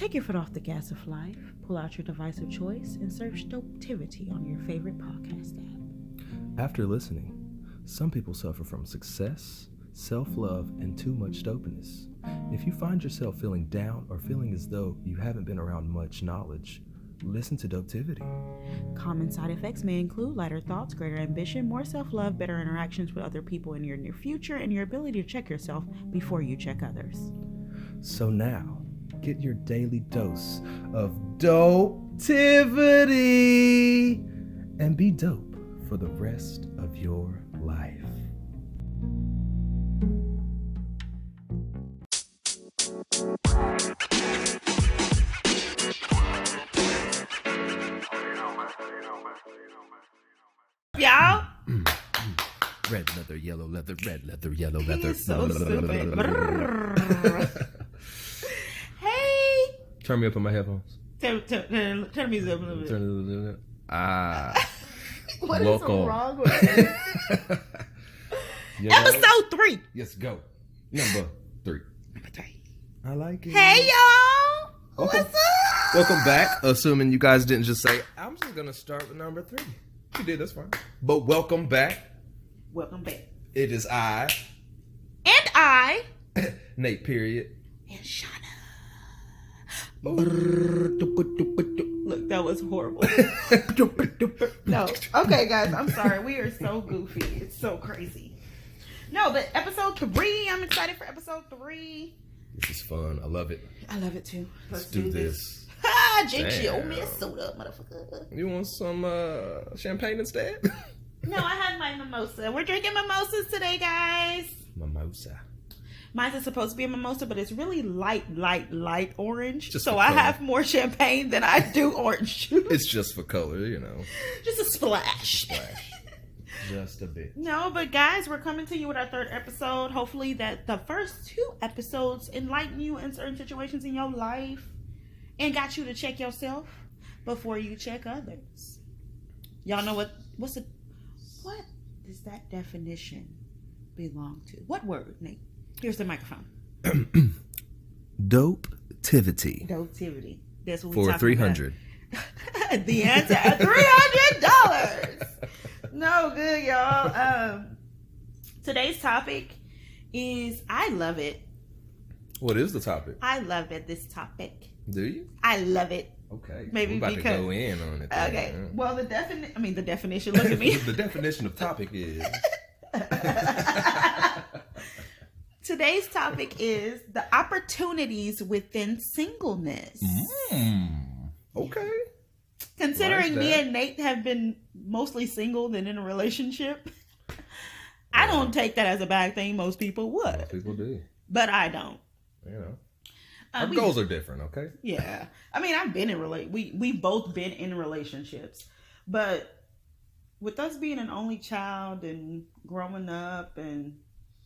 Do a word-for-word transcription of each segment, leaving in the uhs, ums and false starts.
Take your foot off the gas of life, pull out your device of choice, and search Dopetivity on your favorite podcast app. After listening, some people suffer from success, self-love, and too much dopeness. If you find yourself feeling down or feeling as though you haven't been around much knowledge, listen to Dopetivity. Common side effects may include lighter thoughts, greater ambition, more self-love, better interactions with other people in your near future, and your ability to check yourself before you check others. So now, get your daily dose of Dopetivity and be dope for the rest of your life. Y'all? Red leather, yellow leather, red leather, yellow leather. He's so stupid. Hey! Turn me up on my headphones. Turn, turn, turn, turn me up a little bit. Turn it a little bit. Ah. What is Welcome. so wrong with it? You know? Episode three. Yes, go. Number three. Number three. I like it. Hey, y'all. Welcome. What's up? Welcome back. Assuming you guys didn't just say, I'm just going to start with number three. You did, that's fine. But welcome back. Welcome back. It is I, And I. Nate, period. And Shauna. Look, that was horrible. No. Okay, guys, I'm sorry. We are so goofy. It's so crazy. No, but episode three, I'm excited for episode three. This is fun. I love it. I love it too. Let's, Let's do, do this. this. Ha! Jinx Damn. your old man soda, motherfucker. You want some uh, champagne instead? No, I had my mimosa. We're drinking mimosas today, guys. Mimosa. Mine is supposed to be a mimosa, but it's really light, light, light orange. Just so for I color. have more champagne than I do orange juice. It's just for color, you know. Just a splash. Splash. Just a bit. No, but guys, we're coming to you with our third episode. Hopefully that the first two episodes enlighten you in certain situations in your life and got you to check yourself before you check others. Y'all know what, what's the, what does that definition belong to? What word, Nate? Here's the microphone. Dopetivity. Dopetivity. That's what For we're three hundred. About. The answer, three hundred dollars. No, good, y'all. Um, today's topic is, I love it. What is the topic? I love it, this topic. Do you? I love it. Okay. Maybe We're about because, to go in on it. Then. Okay. Well, the definition, I mean, the definition, look at me. The definition of topic is... Today's topic is the opportunities within singleness. Mm. Okay. Considering Like me that. and Nate have been mostly single than in a relationship, I don't take that as a bad thing. Most people would. Most people do. But I don't. You know. Uh, Our we- goals are different, okay? Yeah. I mean, I've been in rela- we we've both been in relationships. But with us being an only child and growing up and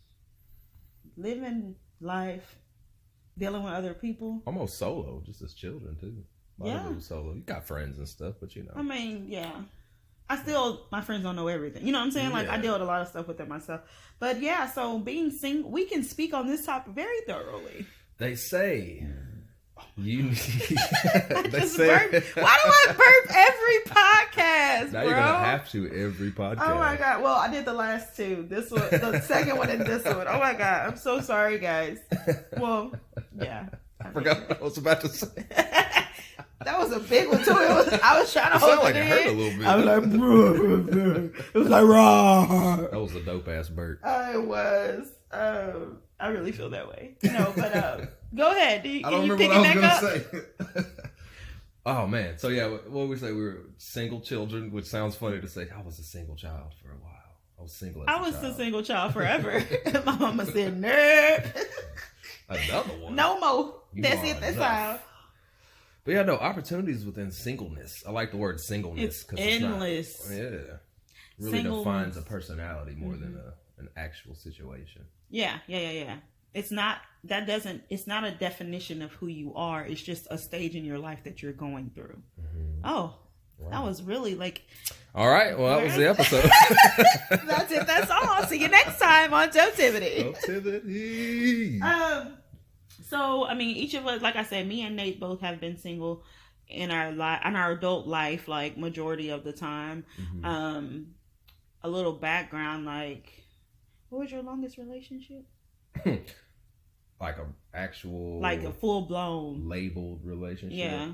living life, dealing with other people. Almost solo, just as children, too. A lot Yeah. of it was solo. You got friends and stuff, but you know. I mean, yeah. I still, my friends don't know everything. You know what I'm saying? Like, I Yeah. deal with a lot of stuff with it myself. But yeah, so being single, we can speak on this topic very thoroughly. They say you need. I they just say. burp. Why do I burp every podcast, Now bro? you're gonna have to every podcast. Oh my god! Well, I did the last two. This one, the second one, and this one. Oh my god! I'm so sorry, guys. Well, yeah. I forgot what I was about to say. That was a big one too. It was, I was trying to It hold sounded like it it in. hurt a little bit. I was like, it was like raw. That was a dope ass burp. I was. Um, I really feel that way. No, but uh, go ahead. Do you, I can don't you remember pick what it I back was up? gonna say. Oh man, so yeah, what did we say? We were single children, which sounds funny to say. I was a single child for a while. I was single. As I a was child. a single child forever. My mama said, "Nerd, Another one. no more. You That's are it. That's enough. all." But yeah, no opportunities within singleness. I like the word singleness It's endless. It's not, yeah, really Singleness. defines a personality more Mm-hmm. than a, an actual situation. Yeah, yeah, yeah, yeah. It's not, that doesn't, it's not a definition of who you are. It's just a stage in your life that you're going through. Mm-hmm. Oh, Wow. that was really like. All right, well that was the episode. That's it. That's all. I'll see you next time on Dopetivity. Dopetivity. Um, So, I mean, each of us, like I said, me and Nate both have been single in our life, in our adult life, like majority of the time. Mm-hmm. Um, a little background, like, what was your longest relationship? Like a actual, like a full blown labeled relationship. Yeah.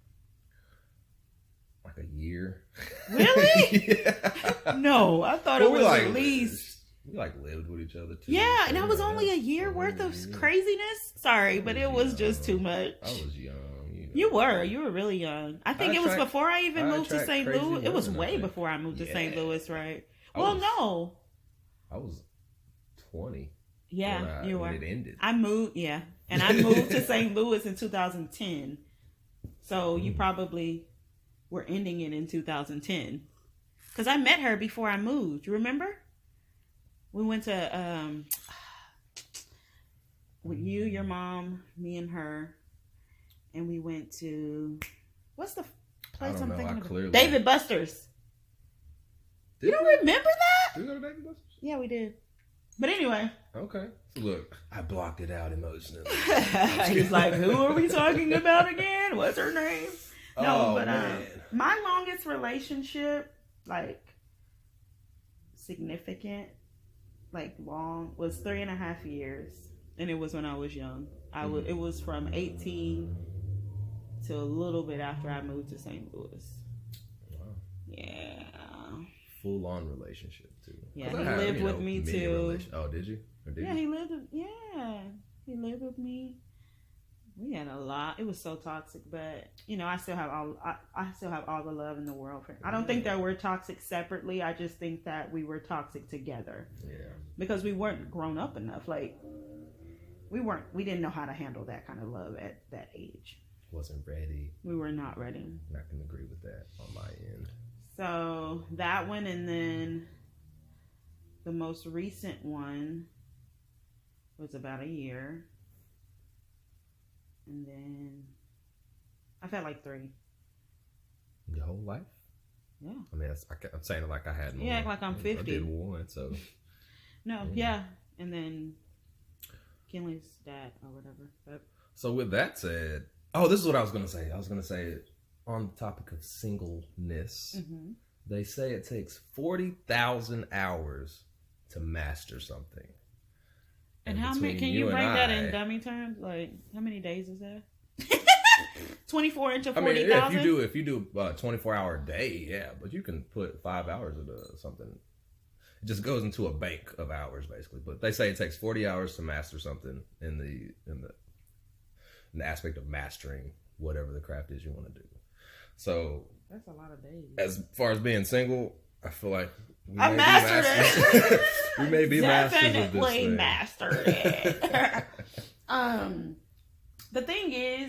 Like a year. Really? Yeah. No, I thought well, it was like, at least. We like lived with each other too. Yeah, and that was only a year worth of craziness. Sorry, but it was just too much. I was young. You, know. You were. You were really young. I think I it was attract, before I even I moved to Saint Louis. It was way before I moved yeah. to Saint Louis, right? I well, was, no. I was twenty. Yeah, when I, you when were. It ended. I moved, yeah. And I moved to Saint Louis in two thousand ten. So you mm. probably were ending it in two thousand ten. Because I met her before I moved. You remember? We went to, um, with you, your mom, me and her. And we went to, what's the place I'm know, thinking of? Clearly... David Buster's. Did you don't we? remember that? Did we go to David Buster's? Yeah, we did. But anyway. Okay. So look, I blocked it out emotionally. He's like, who are we talking about again? What's her name? No, oh, but man. um, my longest relationship, like significant, like long, was three and a half years. And it was when I was young. I mm-hmm. was, it was from eighteen to a little bit after I moved to Saint Louis. Wow. Yeah. Full on relationship too. Yeah, he had, lived with know, me too. Relation- oh, did you? Or did yeah, you? he lived. With, yeah, he lived with me. We had a lot. It was so toxic, but you know, I still have all. I, I still have all the love in the world for him. I don't yeah. think that we're toxic separately. I just think that we were toxic together. Yeah. Because we weren't grown up enough. Like we weren't. We didn't know how to handle that kind of love at that age. Wasn't ready. We were not ready. I can agree with that on my end. So that one, and then the most recent one was about a year, and then I've had like three. Your whole life? Yeah. I mean, I, I'm saying it like I had more. Yeah, like I'm fifty. I did one, so. No, yeah. yeah, and then Kinley's dad or whatever. But... So with that said, oh, this is what I was gonna say. I was gonna say it. On the topic of singleness, mm-hmm. they say it takes forty thousand hours to master something. And, and how many, can you, you break that in dummy terms? Like, how many days is that? twenty-four into forty thousand? I mean, if you do, if you do a twenty-four hour day, yeah, but you can put five hours into something. It just goes into a bank of hours, basically. But they say it takes forty hours to master something in the, in the, in the aspect of mastering whatever the craft is you want to do. So that's a lot of days. As far as being single, I feel like we I may mastered be masters. it. We may be masters of this Definitely thing. mastered it. um, the thing is,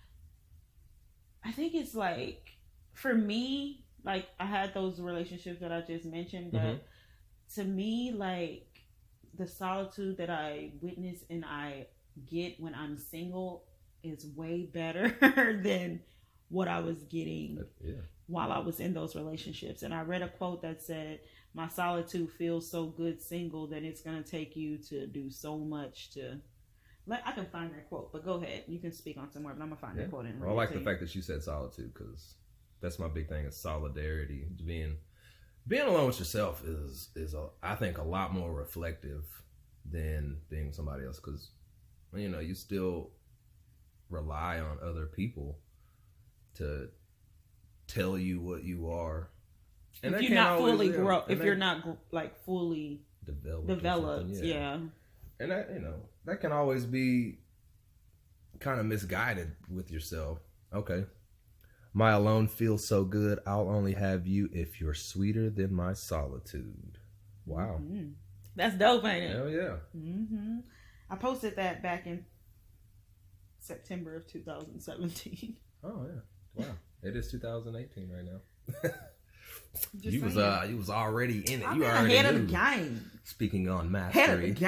I think it's like for me, like I had those relationships that I just mentioned, but mm-hmm. to me, like the solitude that I witness and I get when I'm single is way better than what I was getting yeah. while I was in those relationships. And I read a quote that said, my solitude feels so good single that it's going to take you to do so much to... Like, I can find that quote, but go ahead. You can speak on some more, but I'm going to find yeah. that quote. And well, I like the you. fact that you said solitude, because that's my big thing is solidarity. Being being alone with yourself is, is a, I think, a lot more reflective than being with somebody else, because, you know, you still rely on other people to tell you what you are, and if you're not fully grow, if you're not like fully developed, developed, yeah. yeah. And that, you know, that can always be kind of misguided with yourself. Okay, my alone feels so good. I'll only have you if you're sweeter than my solitude. Wow, mm-hmm. That's dope, ain't it? Hell yeah. Mm-hmm. I posted that back in September of two thousand seventeen. Oh yeah. Wow, it is two thousand eighteen right now. Just you saying. was uh, you was already in it. I'm you already ahead knew. of the game. Speaking on mastery. Head of the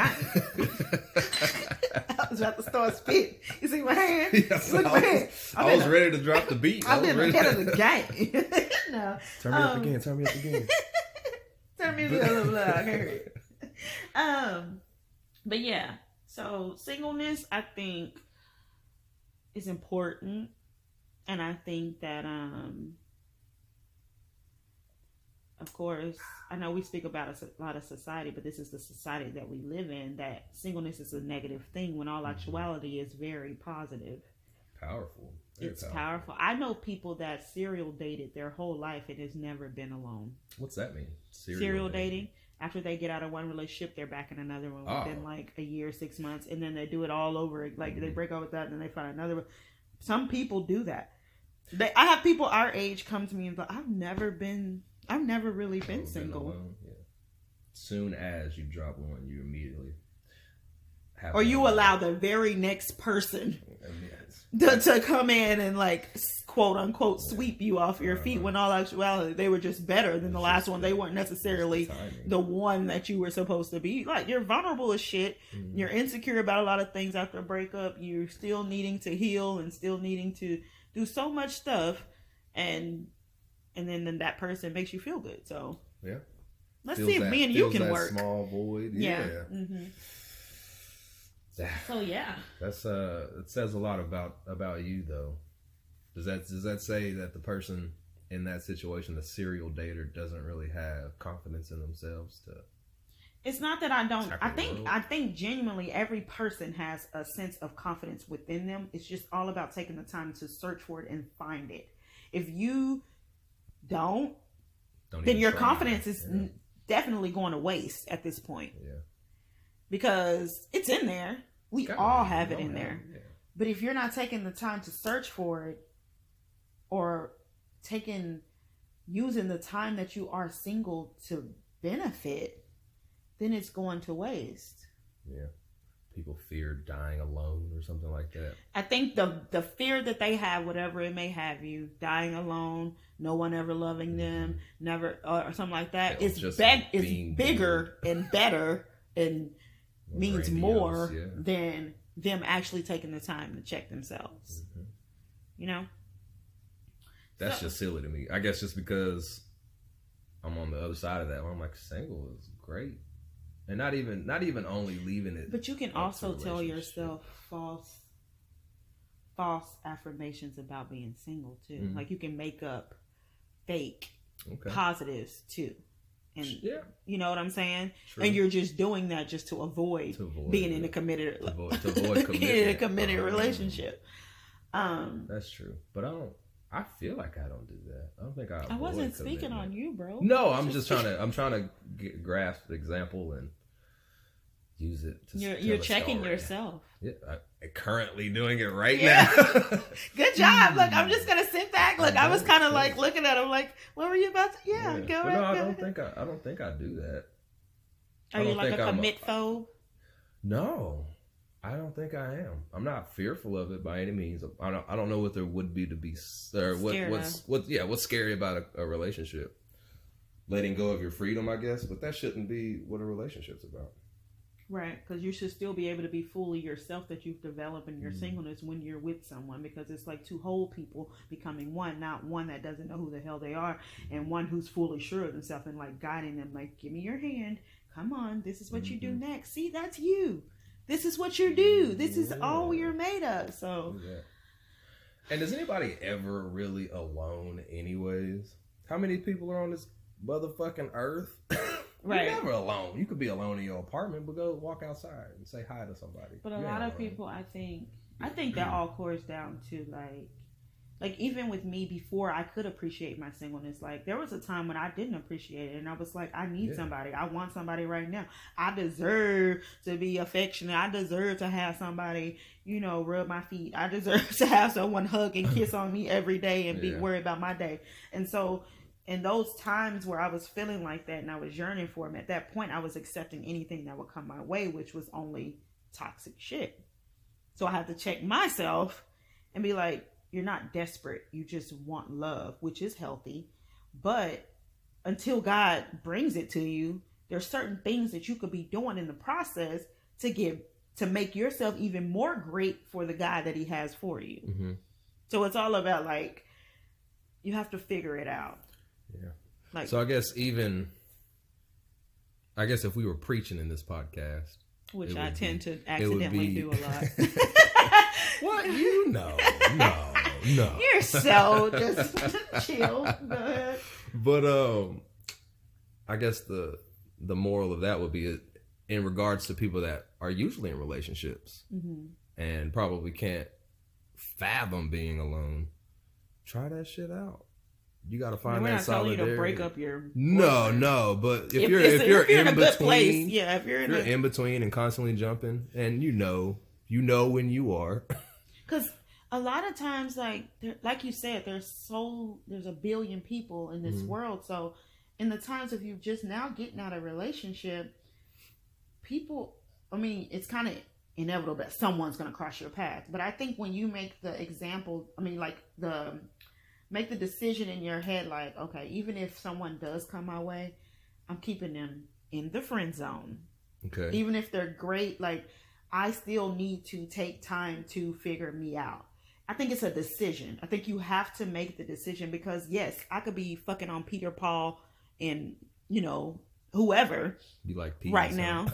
game. I was about to start spitting. You see my hand? Yes, Look I at my was, hand. I was a, ready to drop the beat. I've been ahead ready. of the game. No. Turn me um, up again. Turn me up again. Turn me up a little. I can hear it. Um, but yeah. So singleness, I think is important. And I think that, um, of course, I know we speak about a lot of society, but this is the society that we live in, that singleness is a negative thing when all actuality is very positive. Powerful. Very it's powerful. powerful. I know people that serial dated their whole life and has never been alone. What's that mean? Serial, serial dating? dating. After they get out of one relationship, they're back in another one within oh. like a year, six months, and then they do it all over. Like mm-hmm. they break up with that, and then they find another one. Some people do that. They, I have people our age come to me and go, "I've never been, I've never really been never single." Been yeah. Soon as you drop one, you immediately have or you allow the very next person to, to come in and like quote unquote yeah. sweep you off your uh-huh. feet, when all actuality they were just better than the last one. They weren't necessarily the, the one that you were supposed to be. Like, you're vulnerable as shit. Mm-hmm. You're insecure about a lot of things after a breakup. You're still needing to heal and still needing to do so much stuff, and and then, then that person makes you feel good. So yeah, let's feels see if that, me and you can that work. Small void, yeah. yeah. Mm-hmm. So yeah, that's uh, it says a lot about about you though. Does that does that say that the person in that situation, the serial dater, doesn't really have confidence in themselves to? It's not that I don't. I think world. I think genuinely every person has a sense of confidence within them. It's just all about taking the time to search for it and find it. If you don't, don't then your try. confidence is yeah. definitely going to waste at this point. Yeah. Because it's in there. We all have it in there. Yeah. But if you're not taking the time to search for it, or taking using the time that you are single to benefit, then it's going to waste. Yeah. People fear dying alone or something like that. I think the the fear that they have, whatever it may have you, dying alone, no one ever loving them, never, or something like that, is be- is bigger good. and better and well, means more yeah. than them actually taking the time to check themselves. Mm-hmm. You know? That's so, just silly to me. I guess just because I'm on the other side of that, I'm like, single is great. And not even not even only leaving it. But you can also tell yourself false false affirmations about being single too. Mm-hmm. Like, you can make up fake okay. positives too. And yeah. you know what I'm saying? True. And you're just doing that just to avoid, to avoid being it. in a committed to avoid, to avoid being in a committed um, relationship. Um That's true. But I don't I feel like I don't do that. I don't think I. I wasn't speaking commitment. on you, bro. No, I'm just, just trying to. I'm trying to get, grasp the example and use it. To you're you're checking story. yourself. Yeah, I, I'm currently doing it right yeah. now. Good job. Look, I'm just gonna sit back. Look, I, I was kind of like looking at him, like, what were you about to? Yeah, yeah. go ahead. No, I go don't ahead. think I. I don't think I do that. Are you like a commit phobe? No. I don't think I am. I'm not fearful of it by any means. I don't. I don't know what there would be to be. Or what, what's what? Yeah, what's scary about a, a relationship? Letting go of your freedom, I guess. But that shouldn't be what a relationship's about. Right, because you should still be able to be fully yourself that you've developed in your mm. singleness when you're with someone. Because it's like two whole people becoming one, not one that doesn't know who the hell they are, and one who's fully sure of themselves and like guiding them. Like, give me your hand. Come on, this is what mm-hmm. you do next. See, that's you. This is what you do. This is yeah. all you're made of. So, yeah. And is anybody ever really alone anyways? How many people are on this motherfucking earth? Right. You're never alone. You could be alone in your apartment, but go walk outside and say hi to somebody. But a you lot of alone. people, I think, I think that all cores down to like, like even with me before I could appreciate my singleness, like there was a time when I didn't appreciate it, and I was like, I need yeah. somebody. I want somebody right now. I deserve to be affectionate. I deserve to have somebody, you know, rub my feet. I deserve to have someone hug and kiss on me every day and yeah. be worried about my day. And so in those times where I was feeling like that and I was yearning for him, at that point I was accepting anything that would come my way, which was only toxic shit. So I had to check myself and be like, you're not desperate. You just want love, which is healthy. But until God brings it to you, there's certain things that you could be doing in the process to get to make yourself even more great for the guy that he has for you. Mm-hmm. So it's all about like, you have to figure it out. Yeah. Like, so I guess even, I guess if we were preaching in this podcast, which I tend be, to accidentally be, do a lot. What? You know. No. No. You're so just chill. Go ahead. But um, I guess the the moral of that would be in regards to people that are usually in relationships mm-hmm. and probably can't fathom being alone. Try that shit out. You got to find that solidarity. We're not telling you to break up your no, boyfriend. no. But if, if you're if, if you're, if you're in, in between, place, yeah, if you're in, if you're a, in between and constantly jumping, and you know, you know when you are, because a lot of times, like like you said, there's so there's a billion people in this mm-hmm. world. So, in the times of you just now getting out of a relationship, people, I mean, it's kind of inevitable that someone's going to cross your path. But I think when you make the example, I mean, like the make the decision in your head, like, okay, even if someone does come my way, I'm keeping them in the friend zone. Okay. Even if they're great, like, I still need to take time to figure me out. I think it's a decision. I think you have to make the decision because, yes, I could be fucking on Peter, Paul, and, you know, whoever. You like Pete right now.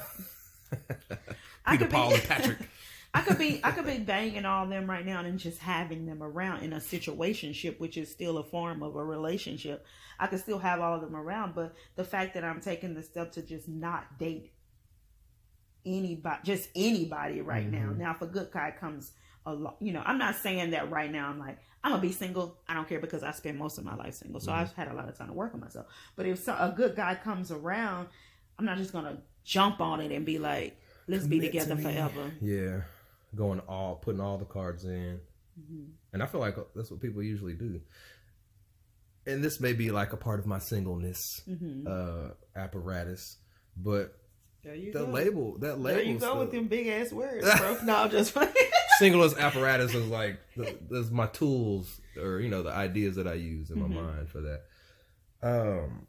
Peter, Paul, be, and Patrick. I could be I could be banging all of them right now and just having them around in a situationship, which is still a form of a relationship. I could still have all of them around, but the fact that I'm taking the step to just not date anybody, just anybody right mm-hmm. now. Now, if a good guy comes along, you know, I'm not saying that right now. I'm like, I'm gonna be single. I don't care because I spend most of my life single, so mm-hmm. I've had a lot of time to work on myself. But if so, a good guy comes around, I'm not just gonna jump on it and be like, let's Commit be together to forever. Yeah. Going all, putting all the cards in. Mm-hmm. And I feel like that's what people usually do. And this may be like a part of my singleness mm-hmm. uh, apparatus, but there you the go. label, that label. There you go stuff. With them big ass words, bro. No, I'm just singleness apparatus is like, there's my tools or, you know, the ideas that I use in mm-hmm. my mind for that. Um,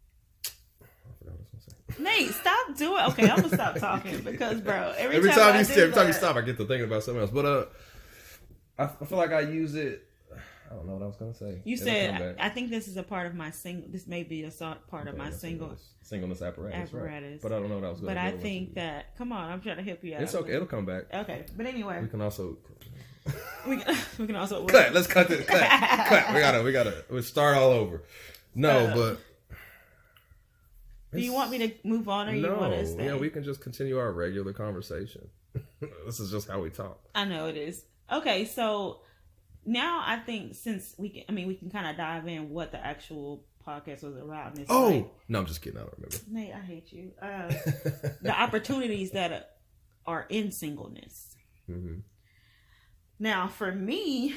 Nate, stop doing. Okay, I'm gonna stop talking because, bro, every, every time, time I you do every that, time you stop, I get to thinking about something else. But uh, I, I feel like I use it. I don't know what I was gonna say. You It'll said I, I think this is a part of my single. This may be a part of okay, my single singleness apparatus, apparatus. Right. But I don't know what I was. Gonna But I think that come on, I'm trying to help you out. It's okay. It'll come back. Okay, but anyway, we can also. we can, we can also cut. Let's cut this. Cut. cut. We gotta. We gotta. We start all over. No, uh, but. Do you want me to move on or no, you want to stay? Yeah, we can just continue our regular conversation. This is just how we talk. I know it is. Okay, so now I think since we can, I mean, we can kind of dive in what the actual podcast was around. This oh, like, no, I'm just kidding. I don't remember. Nate, I hate you. Uh, the opportunities that are in singleness. Mm-hmm. Now, for me,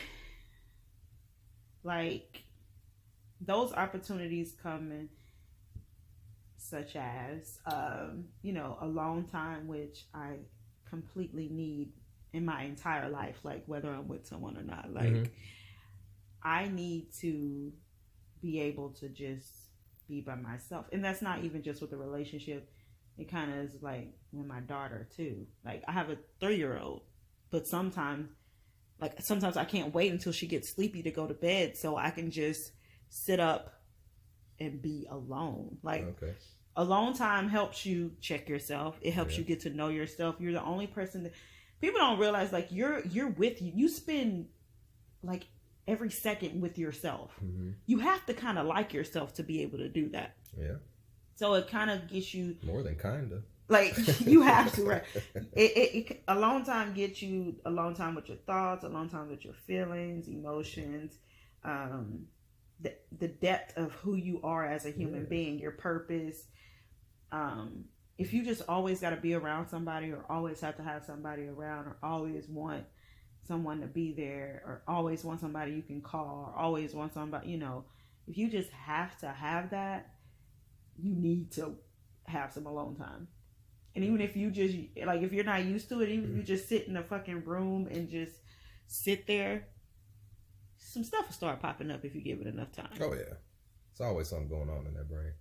like, those opportunities come in such as, um, you know, alone time, which I completely need in my entire life, like whether I'm with someone or not. Like, mm-hmm. I need to be able to just be by myself. And that's not even just with a relationship. It kind of is like with my daughter too. Like, I have a three-year-old, but sometimes, like, sometimes I can't wait until she gets sleepy to go to bed so I can just sit up and be alone. Like, okay. Alone time helps you check yourself. It helps yeah. you get to know yourself. You're the only person that people don't realize, like, you're you're with you. You spend like every second with yourself. Mm-hmm. You have to kind of like yourself to be able to do that. Yeah. So it kind of gets you more than kinda. Like, you have to, right? It, it, it alone time gets you alone time with your thoughts, alone time with your feelings, emotions, um, the the depth of who you are as a human yeah. being, your purpose. Um, if you just always got to be around somebody, or always have to have somebody around, or always want someone to be there, or always want somebody you can call, or always want somebody, you know, if you just have to have that, you need to have some alone time. And even if you just, like, if you're not used to it, even if you just sit in a fucking room and just sit there, some stuff will start popping up if you give it enough time. Oh, yeah. There's always something going on in that brain.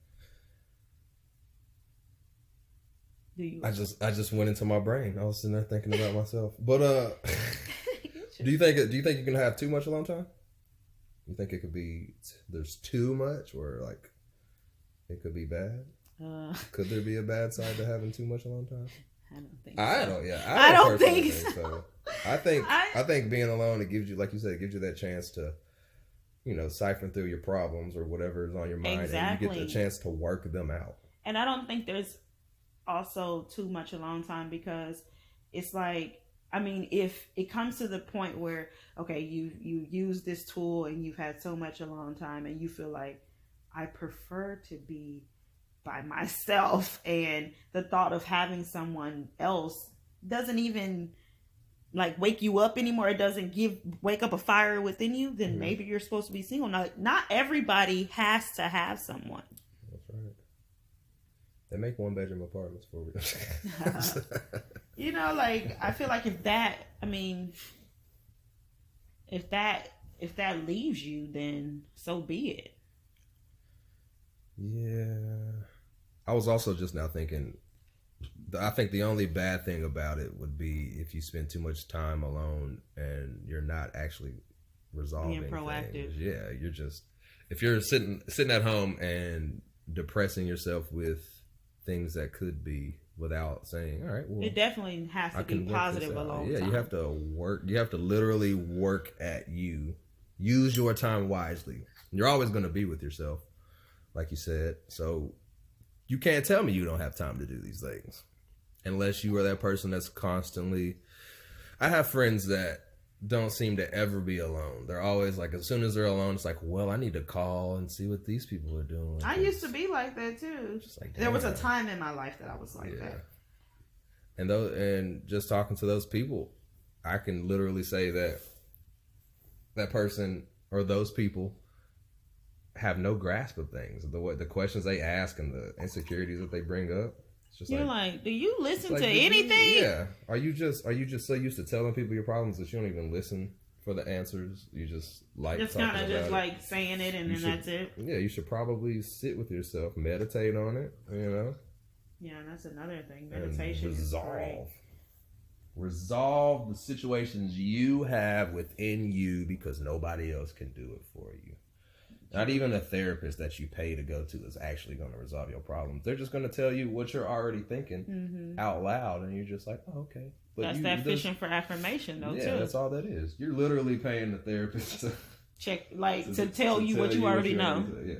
Do you? I just I just went into my brain. I was sitting there thinking about myself. But uh, do you think do you think you can have too much alone time? You think it could be there's too much, or like it could be bad? Uh, could there be a bad side to having too much alone time? I don't think. I so. don't. Yeah, I, I don't, don't think, think so. so. I think I, I think being alone, it gives you, like you said, it gives you that chance to, you know, siphon through your problems or whatever is on your mind, exactly. and you get the chance to work them out. And I don't think there's also too much alone time, because it's like, I mean, if it comes to the point where, okay, you you use this tool and you've had so much alone time and you feel like, I prefer to be by myself, and the thought of having someone else doesn't even like wake you up anymore, it doesn't give wake up a fire within you, then mm-hmm. maybe you're supposed to be single. Now, not everybody has to have someone. That's right. They make one bedroom apartments for you. You know, like, I feel like if that, I mean, if that, if that leaves you, then so be it. Yeah. I was also just now thinking, I think the only bad thing about it would be if you spend too much time alone and you're not actually resolving being proactive. Things. Yeah, you're just, if you're sitting sitting at home and depressing yourself with things that could be, without saying, all right, well, it definitely has to I be positive alone. Yeah, time. You have to work. You have to literally work at you. Use your time wisely. You're always going to be with yourself, like you said. So you can't tell me you don't have time to do these things, unless you are that person that's constantly. I have friends that don't seem to ever be alone. They're always like, as soon as they're alone, it's like, well, I need to call and see what these people are doing. I used to be like that too. Just like, there was a time in my life that I was like yeah. that. And those, and just talking to those people, I can literally say that that person or those people have no grasp of things. The the questions they ask and the insecurities that they bring up. It's just You're like, like, do you listen like, to anything? You, yeah. Are you just are you just so used to telling people your problems that you don't even listen for the answers? You just like just kind of just it. like saying it and you then should, that's it. Yeah, you should probably sit with yourself, meditate on it. You know. Yeah, that's another thing. Meditation and resolve. Is great. Resolve the situations you have within you, because nobody else can do it for you. Not even a therapist that you pay to go to is actually going to resolve your problems. They're just going to tell you what you're already thinking mm-hmm. out loud, and you're just like, oh, okay. But that's you, that fishing for affirmation, though, yeah, too. Yeah, that's all that is. You're literally paying the therapist to check, like, to, to tell to you tell what you, you already what know. Already, yeah.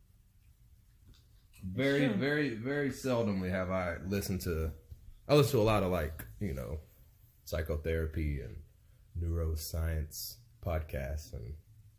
Very, very, very seldomly have I listened to. I listen to a lot of, like, you know, psychotherapy and neuroscience podcasts, and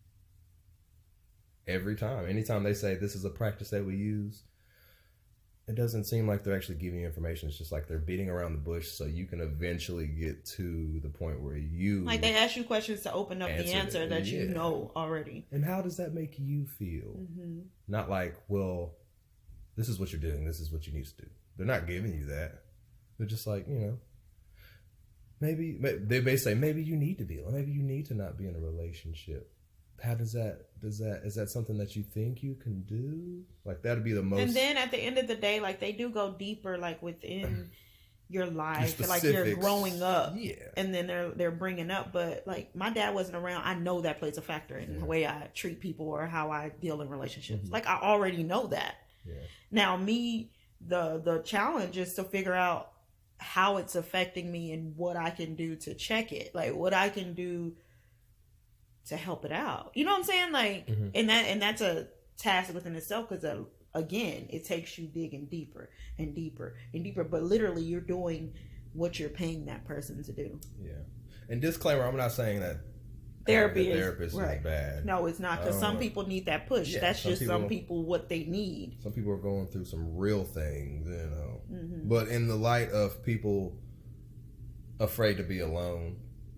every time, anytime they say this is a practice that we use, it doesn't seem like they're actually giving you information. It's just like they're beating around the bush so you can eventually get to the point where you... Like, they ask you questions to open up the answer that yeah. you know already. And how does that make you feel? Mm-hmm. Not like, well, this is what you're doing, this is what you need to do. They're not giving you that. They're just like, you know, maybe, they may say, maybe you need to be, maybe you need to not be in a relationship. How does that, does that, is that something that you think you can do? Like, that'd be the most. And then at the end of the day, like, they do go deeper, like, within your life, your like you're growing up. Yeah. And then they're, they're bringing up, but like, my dad wasn't around. I know that plays a factor in yeah. the way I treat people or how I deal in relationships. Mm-hmm. Like, I already know that. Yeah. Now, me, the, the challenge is to figure out how it's affecting me and what I can do to check it. Like, what I can do to help it out. You know what I'm saying? Like, mm-hmm. and that, and that's a task within itself, because uh, again, it takes you digging deeper and deeper and deeper, but literally you're doing what you're paying that person to do. Yeah. And disclaimer, I'm not saying that therapy is, therapist right. is bad. No, it's not, because um, some people need that push. Yeah, that's some just people, some people what they need. Some people are going through some real things, you know. Mm-hmm. But in the light of people afraid to be alone,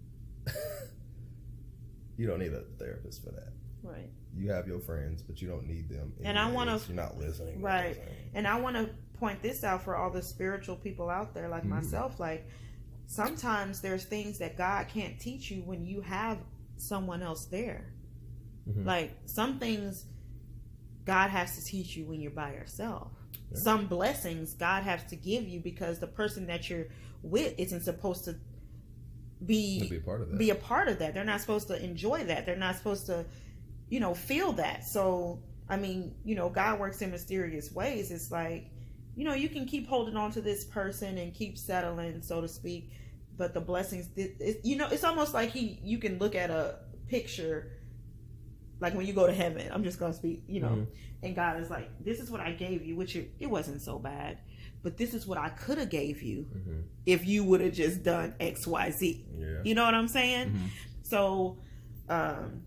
you don't need a therapist for that. Right. You have your friends, but you don't need them. And I want to. You're not listening. Right. And I want to point this out for all the spiritual people out there, like mm-hmm. myself. Like, sometimes there's things that God can't teach you when you have someone else there. Mm-hmm. Like, some things God has to teach you when you're by yourself. Yeah. Some blessings God has to give you because the person that you're with isn't supposed to be be a part of that. Be a part of that. They're not supposed to enjoy that. They're not supposed to, you know, feel that. So, I mean, you know, God works in mysterious ways. It's like, you know, you can keep holding on to this person and keep settling, so to speak, but the blessings did, it, you know, it's almost like he you can look at a picture like when you go to heaven. I'm just gonna speak, you know, mm-hmm. and God is like, this is what I gave you, which it, it wasn't so bad, but this is what I could have gave you mm-hmm. if you would have just done X, Y, Z. Yeah. You know what I'm saying? Mm-hmm. So um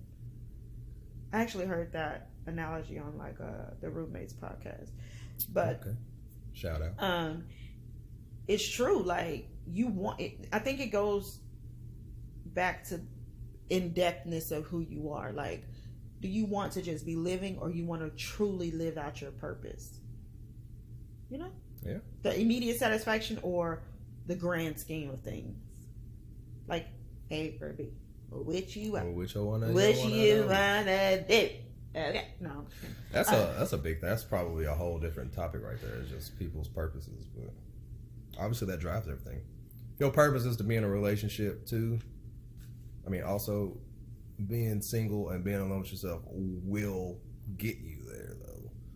I actually heard that analogy on like uh the Roommates podcast, but okay. Shout out. Um, it's true. Like you want it. I think it goes back to in-depthness of who you are. Like, do you want to just be living, or you want to truly live out your purpose? You know? Yeah. The immediate satisfaction or the grand scheme of things. Like A or B. Which you want? Which you want? Which you want to do? Okay. No. That's uh, a that's a big. That's probably a whole different topic right there. It's just people's purposes, but obviously that drives everything. Your purpose is to be in a relationship too. I mean, also being single and being alone with yourself will get you there, though.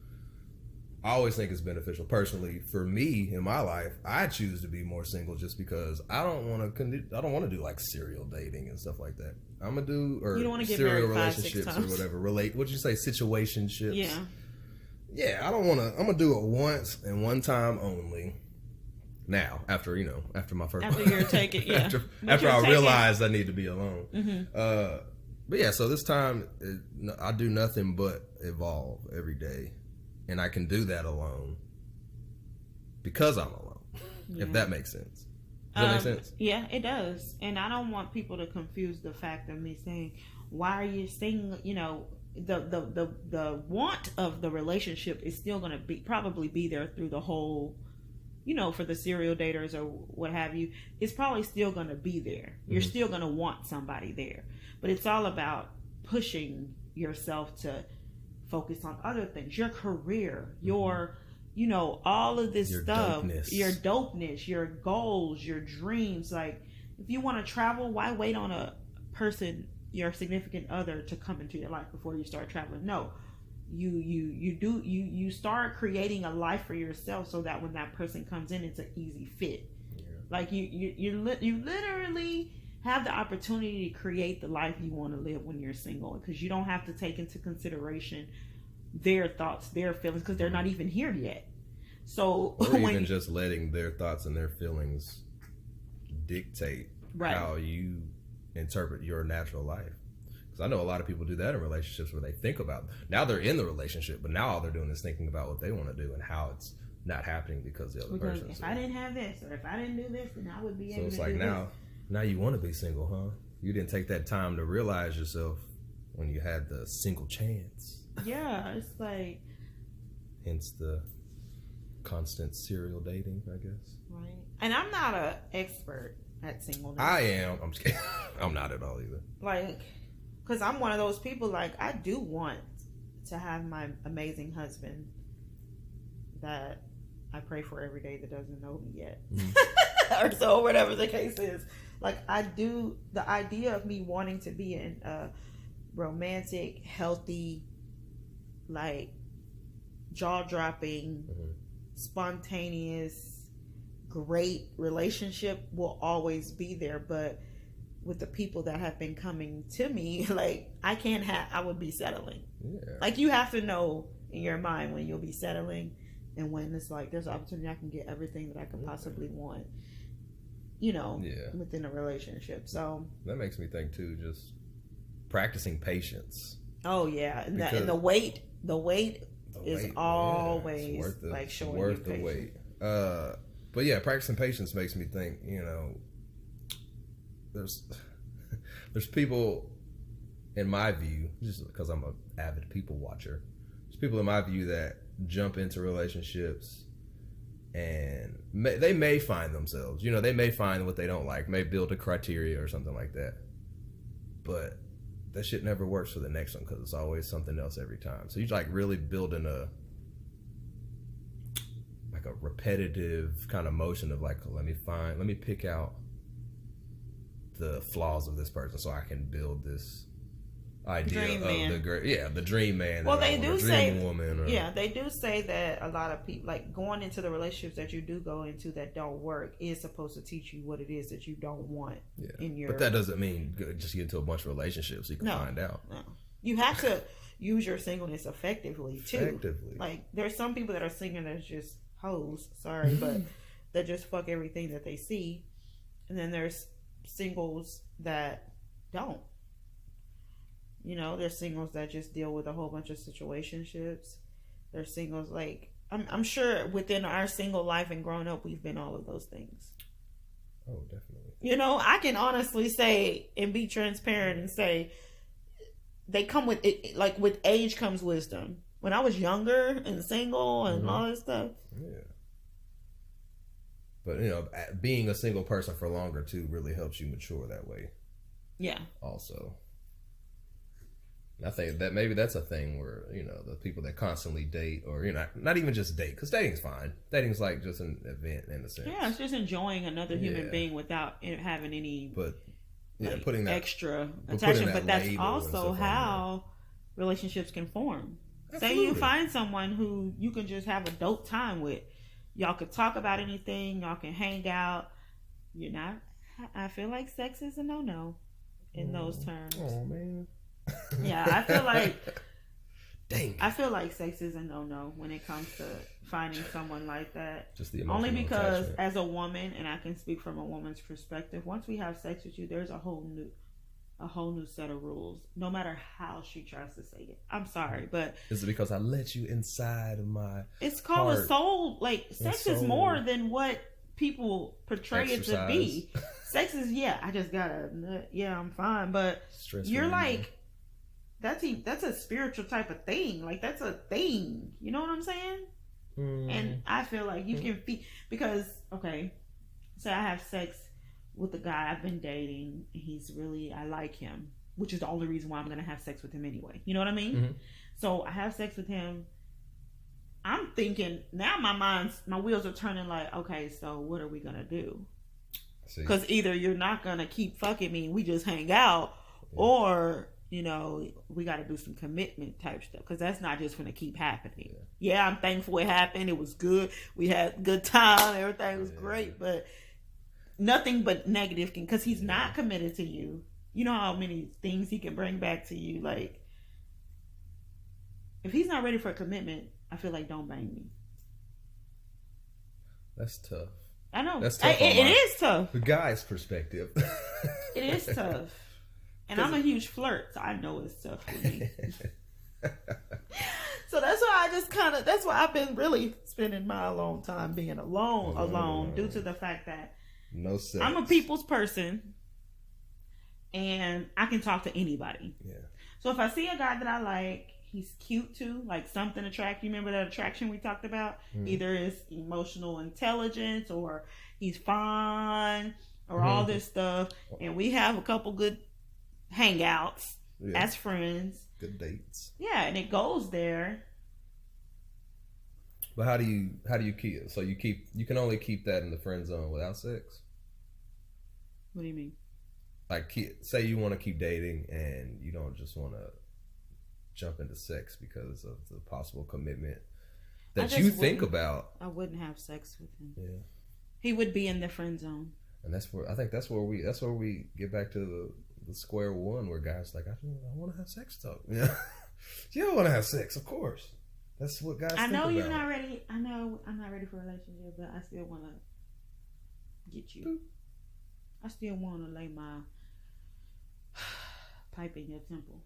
I always think it's beneficial. Personally, for me in my life, I choose to be more single just because I don't want to. I don't want to do like serial dating and stuff like that. I'm gonna do or you don't want to get serial married five, relationships six or times. whatever. Relate. What'd you say? Situationships. Yeah. Yeah, I don't want to. I'm gonna do it once and one time only. Now, after you know, after my first, after you're taking, yeah, after, after I realized I need to be alone. Mm-hmm. Uh, but yeah, so this time it, I do nothing but evolve every day, and I can do that alone because I'm alone. Yeah. If that makes sense. Does that um, make sense? Yeah, it does. And I don't want people to confuse the fact of me saying, "Why are you single?" You know, the the the the want of the relationship is still going to be probably be there through the whole. You know, for the serial daters or what have you, it's probably still going to be there. You're mm-hmm. still going to want somebody there. But it's all about pushing yourself to focus on other things. Your career, mm-hmm. your, you know, all of this your stuff. Dopeness. Your dopeness, your goals, your dreams. Like, if you want to travel, why wait on a person, your significant other, to come into your life before you start traveling? No. You you you do you you start creating a life for yourself so that when that person comes in, it's an easy fit. Yeah. Like you you you li- you literally have the opportunity to create the life you want to live when you're single, because you don't have to take into consideration their thoughts, their feelings, because they're not even here yet. So or when, even just letting their thoughts and their feelings dictate right. how you interpret your natural life. Because I know a lot of people do that in relationships where they think about, now they're in the relationship, but now all they're doing is thinking about what they want to do and how it's not happening because the other because person. If so. I didn't have this, or if I didn't do this, then I would be so able it's to like do now, this. now you want to be single, huh? You didn't take that time to realize yourself when you had the single chance. Yeah, it's like. Hence the constant serial dating, I guess. Right. And I'm not an expert at singleness. I am. I'm just kidding. I'm not at all either. Like. Because I'm one of those people, like, I do want to have my amazing husband that I pray for every day that doesn't know me yet. Mm-hmm. or so, whatever the case is. Like, I do, the idea of me wanting to be in a romantic, healthy, like, jaw-dropping, mm-hmm. spontaneous, great relationship will always be there, but with the people that have been coming to me, like, I can't have, I would be settling. Yeah. Like, you have to know in your mind when you'll be settling and when it's like, there's an opportunity I can get everything that I could possibly want, you know, yeah. within a relationship. So that makes me think too, just practicing patience. Oh yeah. And, the, and the wait, the wait the is wait, always yeah, worth the, like showing worth the wait. Uh, but yeah, practicing patience makes me think, you know, There's there's people, in my view, just because I'm an avid people watcher, there's people in my view that jump into relationships and may, they may find themselves, you know, they may find what they don't like, may build a criteria or something like that. But that shit never works for the next one because it's always something else every time. So you're like really building a, like a repetitive kind of motion of like, let me find, let me pick out the flaws of this person so I can build this idea dream of man. the great, yeah, the dream man. Well, they or do the dream say, woman. Or, yeah, they do say that a lot of people, like going into the relationships that you do go into that don't work, is supposed to teach you what it is that you don't want yeah. in your. But that doesn't mean just get into a bunch of relationships so you can no, find out. No, you have to use your singleness effectively too. Effectively, like there's some people that are single that's just hoes. Sorry, but that just fuck everything that they see, and then there's singles that don't. You know, there's singles that just deal with a whole bunch of situationships. There's singles like I'm, I'm sure within our single life and growing up, we've been all of those things. Oh, definitely. You know, I can honestly say and be transparent and say they come with it. Like with age comes wisdom. When I was younger and single and mm-hmm. all this stuff, yeah. But you know, being a single person for longer too really helps you mature that way. Yeah. Also. I think that maybe that's a thing where, you know, the people that constantly date or, you know, not even just date, because dating's fine. Dating's like just an event in a sense. Yeah, it's just enjoying another human yeah. being without having any but, yeah, like, putting that, extra but attachment. that but that's also how relationships can form. Absolutely. Say you find someone who you can just have a dope time with. Y'all could talk about anything. Y'all can hang out. You're not, I feel like sex is a no-no in oh, those terms. Oh, man. Yeah, I feel like dang. I feel like sex is a no-no when it comes to finding someone like that. Just the only because attachment. As a woman, and I can speak from a woman's perspective, once we have sex with you, there's a whole new a whole new set of rules. No matter how she tries to say it. I'm sorry, but is it because I let you inside of my It's called heart a soul. Like sex soul. is more than what people portray Exercise. it to be. Sex is yeah, I just gotta yeah, I'm fine, but Stress you're relief. like. That's a, that's a spiritual type of thing. Like, that's a thing. You know what I'm saying? Mm. And I feel like you mm. can feel... Because, okay, say I have sex with a guy I've been dating. He's really... I like him. Which is the only reason why I'm going to have sex with him anyway. You know what I mean? Mm-hmm. So, I have sex with him. I'm thinking... Now my mind's... My wheels are turning like, okay, so what are we going to do? Because either you're not going to keep fucking me and we just hang out. Yeah. Or... You know, we got to do some commitment type stuff because that's not just going to keep happening. Yeah. yeah, I'm thankful it happened. It was good. We had a good time. Everything was yeah. great, but nothing but negative can because he's yeah. not committed to you. You know how many things he can bring back to you. Like, if he's not ready for a commitment, I feel like don't bang me. That's tough. I know. That's tough. I, it, it is tough. The guy's perspective. It is tough. And I'm a huge flirt, so I know it's tough for me. So that's why I just kind of, that's why I've been really spending my alone time being alone, alone, alone due to the fact that no sex. I'm a people's person and I can talk to anybody. Yeah. So if I see a guy that I like, he's cute too, like something attract. You remember that attraction we talked about? Mm. Either his emotional intelligence or he's fun or mm-hmm. all this stuff. And we have a couple good hangouts yeah. as friends, good dates. Yeah, and it goes there. But how do you how do you keep it? So you keep you can only keep that in the friend zone without sex? What do you mean? Like, keep, say you want to keep dating and you don't just want to jump into sex because of the possible commitment that you think about. I wouldn't have sex with him. Yeah, he would be in the friend zone. And that's where I think that's where we that's where we get back to the. The square one where guys like I, I want to have sex talk. Yeah, you don't want to have sex, of course. That's what guys. I know think you're about. not ready. I know I'm not ready for a relationship, but I still want to get you. I still want to lay my pipe in your temple.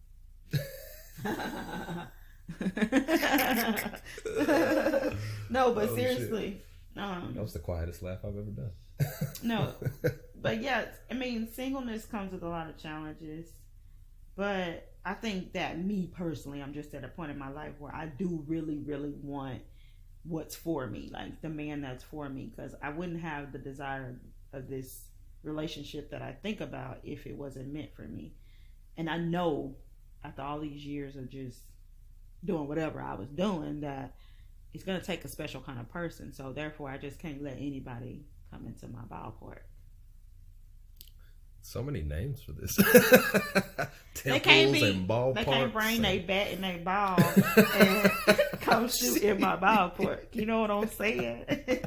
No, but oh, seriously, um, that was the quietest laugh I've ever done. No, but yeah, I mean, singleness comes with a lot of challenges, but I think that me personally, I'm just at a point in my life where I do really, really want what's for me, like the man that's for me, because I wouldn't have the desire of this relationship that I think about if it wasn't meant for me. And I know after all these years of just doing whatever I was doing that it's going to take a special kind of person, so therefore I just can't let anybody come into my ballpark. So many names for this. They can't be. And ball they parks can't bring and... they bat and they ball and come shoot in my ballpark. You know what I'm saying?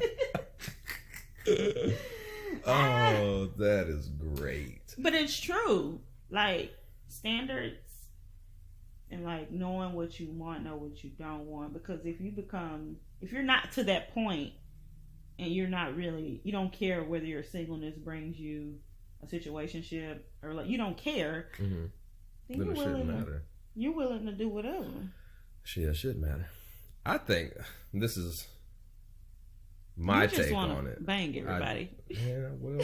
Oh, that is great. But it's true. Like standards and like knowing what you want, know what you don't want. Because if you become, if you're not to that point, and you're not really, you don't care whether your singleness brings you a situationship or like you don't care. Mm-hmm. Then, then you're it willing shouldn't to, matter. You're willing to do whatever. Shit, it should matter. I think this is my you just take wanna on it. Bang everybody. I, yeah, well,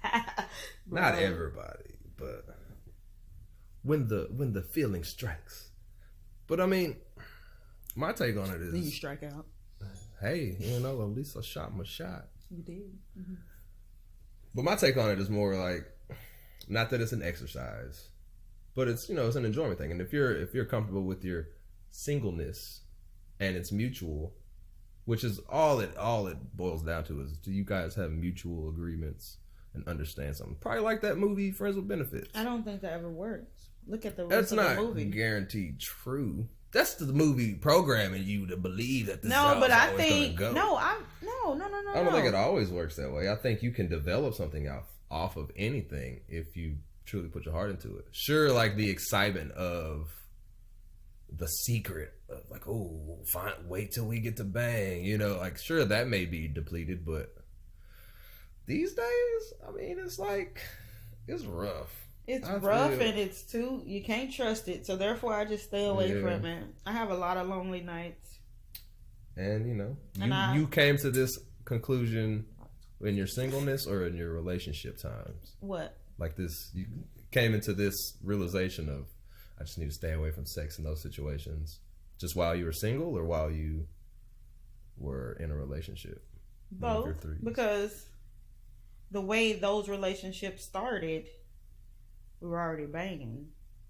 not everybody, but when the when the feeling strikes. But I mean, my take on it is then you strike out. Hey, you know, at least I shot my shot. You did. Mm-hmm. But my take on it is more like, not that it's an exercise, but it's, you know, it's an enjoyment thing. And if you're if you're comfortable with your singleness and it's mutual, which is all it all it boils down to is, do you guys have mutual agreements and understand something? Probably like that movie Friends with Benefits. I don't think that ever works. Look at the rest That's of not the movie. guaranteed true. That's the movie programming you to believe that this no, is but how I it's always think gonna go. no, I no no no no. I don't no. think it always works that way. I think you can develop something off off of anything if you truly put your heart into it. Sure, like the excitement of the secret of like, oh, fine, wait till we get to bang. You know, like sure that may be depleted, but these days, I mean, it's like it's rough. It's I rough feel... and it's too, you can't trust it. So therefore I just stay away yeah. from it. I have a lot of lonely nights. And you know, you, and I, you came to this conclusion in your singleness or in your relationship times? What? Like this, you came into this realization of, I just need to stay away from sex in those situations. Just while you were single or while you were in a relationship? Both. Because the way those relationships started, we were already banging.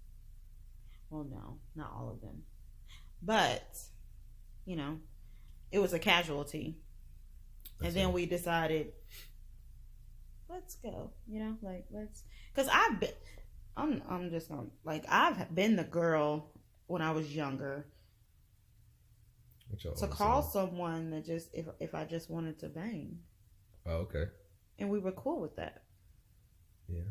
Well, no, not all of them. But, you know, it was a casualty. That's and then it. We decided, let's go. You know, like, let's... Because I've been... I'm, I'm just going to... Like, I've been the girl when I was younger to call saying? someone that just... If, if I just wanted to bang. Oh, okay. And we were cool with that. Yeah.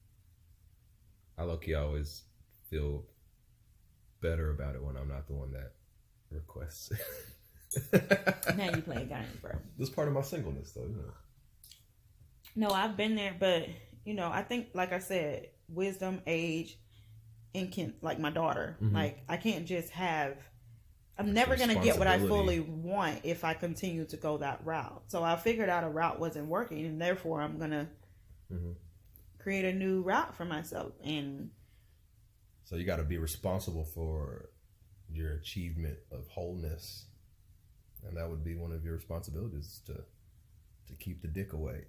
I low-key always feel better about it when I'm not the one that requests it. Now you play games, bro. This part of my singleness, though. You know. No, I've been there, but you know, I think, like I said, wisdom, age, and can like my daughter. Mm-hmm. Like I can't just have. I'm never gonna get what I fully want if I continue to go that route. So I figured out a route wasn't working, and therefore I'm gonna. Mm-hmm. Create a new route for myself. And so you got to be responsible for your achievement of wholeness, and that would be one of your responsibilities to to keep the dick away.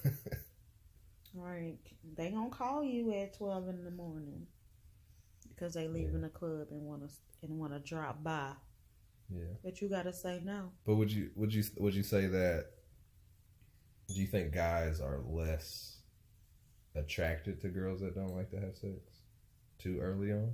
Right, they gonna call you at twelve in the morning because they leaving yeah. the club and want to and want to drop by. Yeah, but you gotta say no. But would you would you would you say that? Do you think guys are less attracted to girls that don't like to have sex too early on?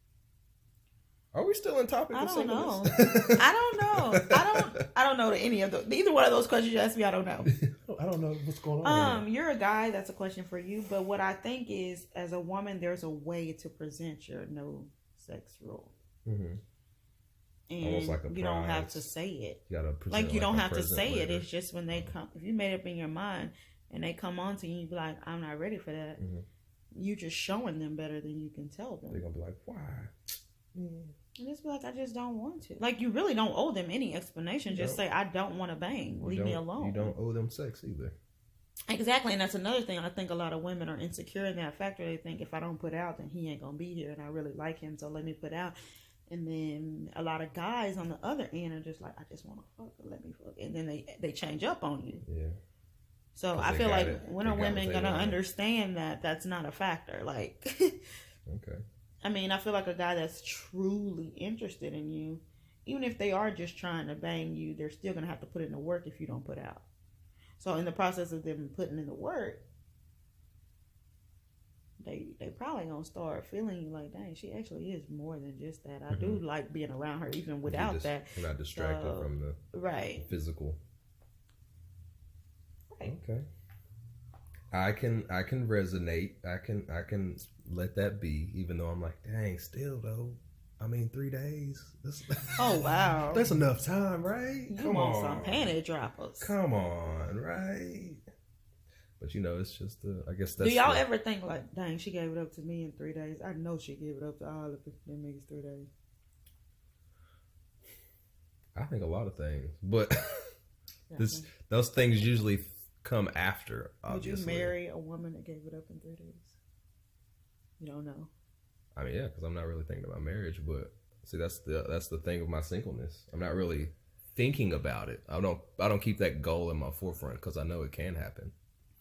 Are we still in topic? I don't know. I don't know. I don't. I don't know any of those. Either one of those questions you asked me, I don't know. I don't know what's going on. Um, right you're a guy. That's a question for you. But what I think is, as a woman, there's a way to present your no sex rule. Mm-hmm. And almost like a you don't have to say it. You gotta like you like don't have to say it. It's just when they come. If you made up in your mind. And they come on to you, you be like, I'm not ready for that. Mm-hmm. You just showing them better than you can tell them. They're going to be like, why? Mm. And just be like, I just don't want to. Like, you really don't owe them any explanation. You just don't. Say, I don't want to bang. You Leave me alone. You don't owe them sex either. Exactly. And that's another thing. I think a lot of women are insecure in that factor. They think if I don't put out, then he ain't going to be here. And I really like him, so let me put out. And then a lot of guys on the other end are just like, I just want to fuck. Let me fuck. And then they, they change up on you. Yeah. So I feel like it. when they are women gonna understand that that's not a factor? Like, okay. I mean, I feel like a guy that's truly interested in you, even if they are just trying to bang you, they're still gonna have to put in the work if you don't put out. So in the process of them putting in the work, they they probably gonna start feeling you like, dang, she actually is more than just that. I Mhm. do like being around her even without just, that. You're not distracted So, from the right. physical. Right. Okay. I can I can resonate. I can I can let that be, even though I'm like, dang, still though. I mean, three days. That's, Oh wow. that's enough time, right? You Come want on. some panty droppers. Come on, right? But you know, it's just uh, I guess that's Do y'all the, ever think like, dang, she gave it up to me in three days? I know she gave it up to all of them niggas three days. I think a lot of things, but Yeah, this I those things usually come after. Would Obviously, you marry a woman that gave it up in three days? You don't know. I mean, yeah, because I'm not really thinking about marriage, but see, that's the that's the thing with my singleness. I'm not really thinking about it. I don't I don't keep that goal in my forefront because I know it can happen.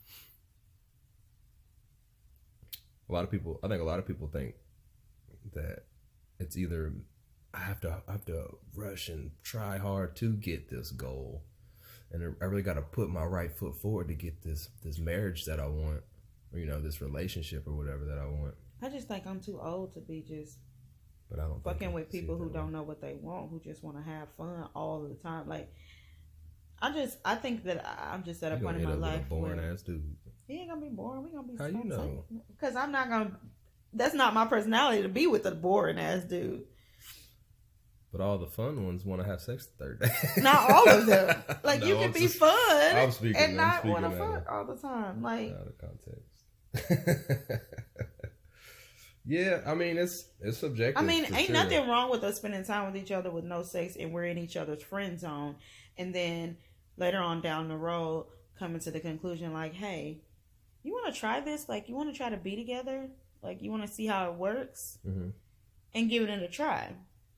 A lot of people, I think, a lot of people think that it's either I have to I have to rush and try hard to get this goal, and I really got to put my right foot forward to get this this marriage that I want, or you know, this relationship or whatever that I want. I just think I'm too old to be just But I don't think fucking I with see it people who that way. don't know what they want, who just want to have fun all the time. Like, I just, I think that I- I'm just at a You point gonna in end my up with life a boring where ass dude. he ain't gonna be boring. We gonna be. How you know? Because I'm not gonna. That's not my personality to be with a boring ass dude. But all the fun ones want to have sex the third day. Not all of them. Like No, you can I'm be just- fun I'm speaking- and I'm not speaking want to out fuck of- all the time. Like, Out of context. Yeah, I mean it's it's subjective. I mean, for ain't sure. nothing wrong with us spending time with each other with no sex and we're in each other's friend zone. And then later on down the road, coming to the conclusion like, hey, you want to try this? Like, you want to try to be together? Like, you want to see how it works? Mhm. And give it a try.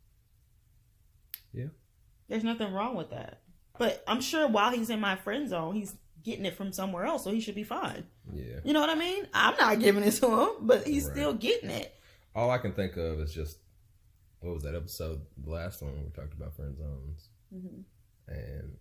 Yeah. There's nothing wrong with that. But I'm sure while he's in my friend zone, he's getting it from somewhere else, so he should be fine. Yeah. You know what I mean? I'm not giving it to him, but he's Right. still getting it. All I can think of is just what was that episode? The last one we talked about friend zones, Mm-hmm. and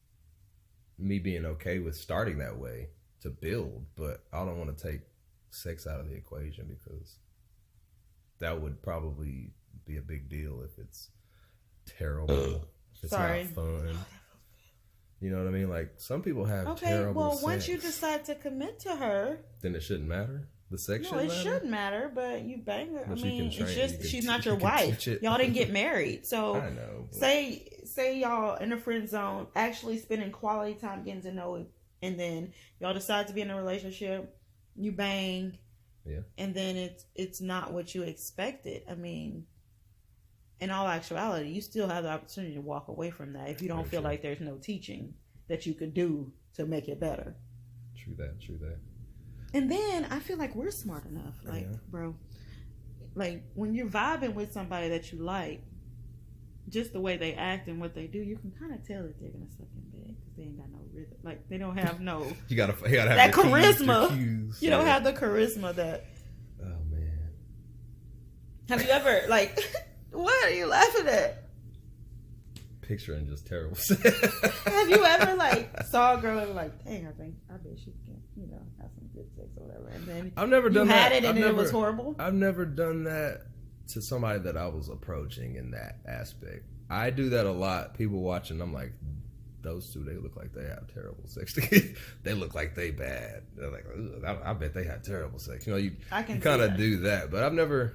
me being okay with starting that way to build, but I don't want to take sex out of the equation because that would probably be a big deal if it's terrible. If it's Sorry. not fun. You know what I mean? Like some people have Okay, terrible well, sex. once you decide to commit to her, then it shouldn't matter. The sex no, shouldn't it matter. should matter, but you bang her. But I you mean, can train- it's you just can she's te- not you your can wife. teach it. Y'all didn't get married, so I know. but- say say y'all in a friend zone, actually spending quality time getting to know it, and then y'all decide to be in a relationship, you bang, Yeah. and then it's it's not what you expected. I mean, in all actuality, you still have the opportunity to walk away from that if you don't Very feel true. like there's no teaching that you could do to make it better. True that. True that. And then I feel like we're smart enough, like, Yeah. bro, like when you're vibing with somebody that you like, just the way they act and what they do, you can kind of tell that they're gonna suck in bed because they ain't got no rhythm. Like they don't have no, You gotta, you gotta have That your cues, charisma. your cues. you don't Yeah. have the charisma that. Oh man. Have you ever like? What are you laughing at? Picturing just terrible. Have you ever like saw a girl and like, dang, I think I bet she can, you know, have some good sex or whatever, and then I've never you done had that. it and I've then never, it was horrible. I've never done that to somebody that I was approaching in that aspect. I do that a lot. People watching, I'm like, those two, they look like they have terrible sex. They look like they bad. They're like, "Ugh, I, I bet they had terrible sex. You know, you, I can you see kind of that. do that, but I've never.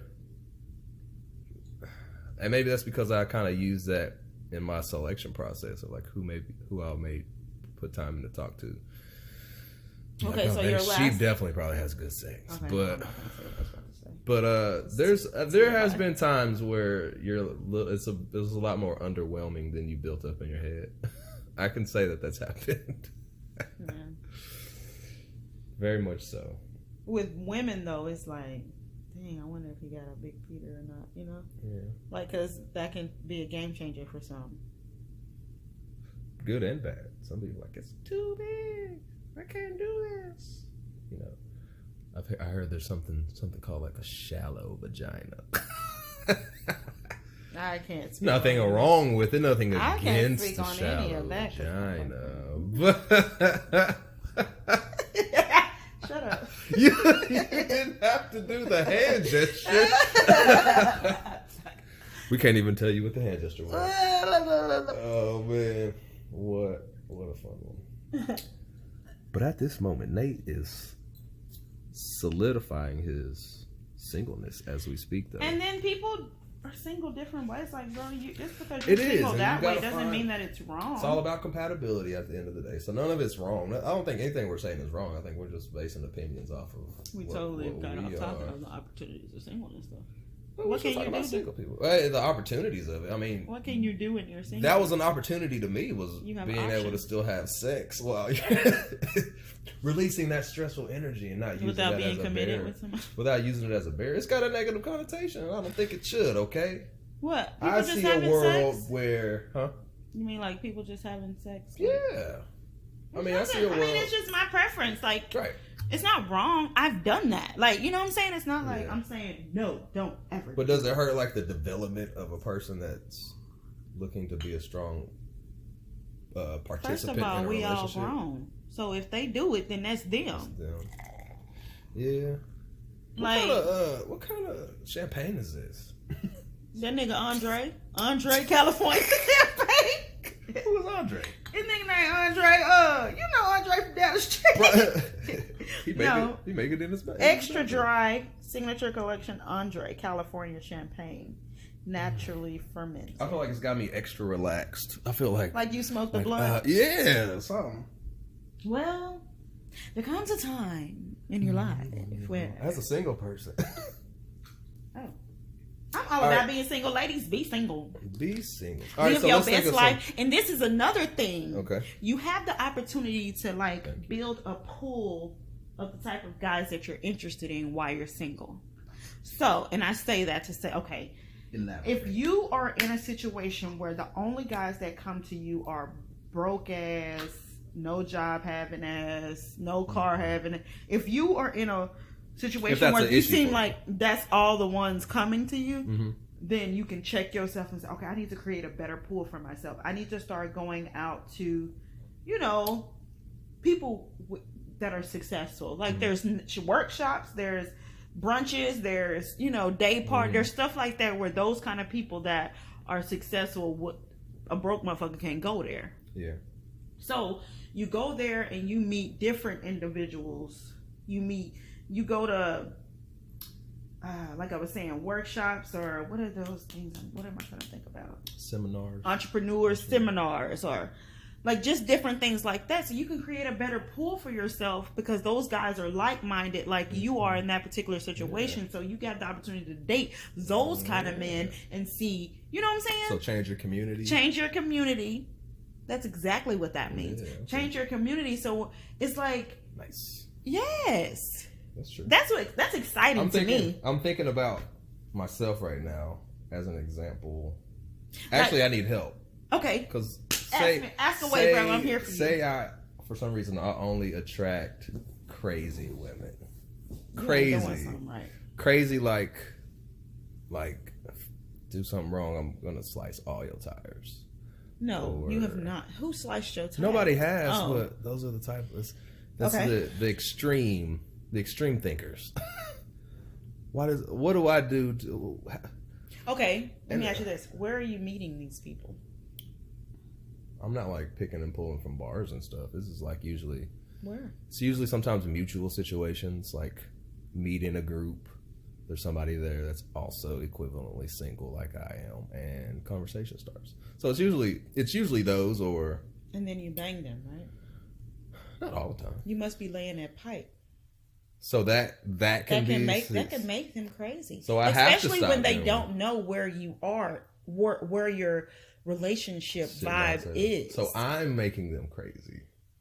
And maybe that's because I kind of use that in my selection process of like who maybe who I may put time in to talk to. Okay, Like, so oh, your they- last. she definitely probably has good sex, Okay, I'm but not gonna say what I was about to say. but uh, there's uh, there has Bye. been times where you're a li- it's a it's a lot more underwhelming than you built up in your head. I can say that that's happened. Yeah. Very much so. With women though, it's like, dang, I wonder if he got a big Peter or not. You know, Yeah. like because that can be a game changer for some. Good and bad. Some people are like it's too big. I can't do this. You know, I've he- I heard there's something something called like a shallow vagina. I can't. Speak Nothing on wrong with it. Nothing I can't against speak the on shallow any of that 'cause vagina. Shut up. you, you didn't have to do the hand gesture. We can't even tell you what the hand gesture was. Oh man, what what a fun one. But at this moment, Nate is solidifying his singleness as we speak, though. And then people are single different ways. Like, bro, you, just because you're It is, single and that you way gotta doesn't find- mean that it's wrong. It's all about compatibility at the end of the day. So none of it's wrong. I don't think anything we're saying is wrong. I think we're just basing opinions off of we what, totally what got we off topic are. of the opportunities of singleness, though. Well, What we're can just you talking about do? single people. Hey, the opportunities of it. I mean, What can you do when you're single? that was an opportunity to me, was You have being able to options. still have sex while releasing that stressful energy and not using without that being as a committed barrier. with someone. Without using it as a barrier. It's got a negative connotation, and I don't think it should, okay? What? People I just see a having world sex? where, huh? You mean like people just having sex? Yeah. I mean, I see a I world. mean, it's just my preference. Like, Right. it's not wrong. I've done that. Like, you know what I'm saying? It's not like Yeah. I'm saying no, don't ever. But does it hurt like the development of a person that's looking to be a strong uh, First participant of all, in a we all relationship? grown. So if they do it, then that's them. Them. Yeah. What Like kind of uh, what kind of champagne is this? that nigga Andre, Andre California champagne. Who is Andre? His nigga named Andre. Uh, you know Andre from down the street. he make No. it. He make it in his bag. Extra dry signature collection Andre California champagne, naturally fermented. I feel like it's got me extra relaxed. I feel like Like you smoked the like, blunt. uh, yeah, something. Well, there comes a time in your life where As a single person, I'm all All about right. being single. Ladies, be single. be single. All right, Live so your let's think best of some- life. And this is another thing. Okay. You have the opportunity to like Thank you. build a pool of the type of guys that you're interested in while you're single. So, and I say that to say, okay, if you are in a situation where the only guys that come to you are broke ass, no job having ass, no car having, if you are in a situation that's where an you issue seem for like that's all the ones coming to you, Mm-hmm. then you can check yourself and say, okay, I need to create a better pool for myself. I need to start going out to, you know, people w- that are successful. Like Mhm. there's n- workshops, there's brunches, there's, you know, day part, Mhm. there's stuff like that where those kind of people that are successful, would, a broke motherfucker can't go there. Yeah. So you go there and you meet different individuals. You meet, you go to, uh, like I was saying, workshops or what are those things? What am I trying to think about? Seminars. Entrepreneur seminars or like just different things like that. So you can create a better pool for yourself because those guys are like-minded like you are in that particular situation. So you got the opportunity to date those kind of men and see, you know what I'm saying? So change your community. Change your community. That's exactly what that means. Yeah, okay. Change your community. So it's like, Nice. yes, That's true. that's what that's exciting I'm to thinking. me. I'm thinking about myself right now as an example. Actually, I need help Okay, because ask, say me, ask away, bro. I'm here for say you. I for some reason I only attract crazy women. You ain't Crazy, doing something right. crazy like like do something wrong, I'm gonna slice all your tires. No, Or- you have not. Who sliced your tires? Nobody has, Oh. but those are the type of that's Okay. the the extreme the extreme thinkers. What is what do I do to Okay, let me And- ask you this: where are you meeting these people? I'm not like picking and pulling from bars and stuff. This is like usually Where? it's usually sometimes mutual situations, like meeting a group. There's somebody there that's also equivalently single like I am, and conversation starts. So it's usually it's usually those, or And then you bang them, right? not all the time. You must be laying that pipe. So that that can That can be make that can make them crazy. So I have to especially stop when they doing don't know where you are, where where your relationship Shit, vibe that's it. is. So I'm making them crazy,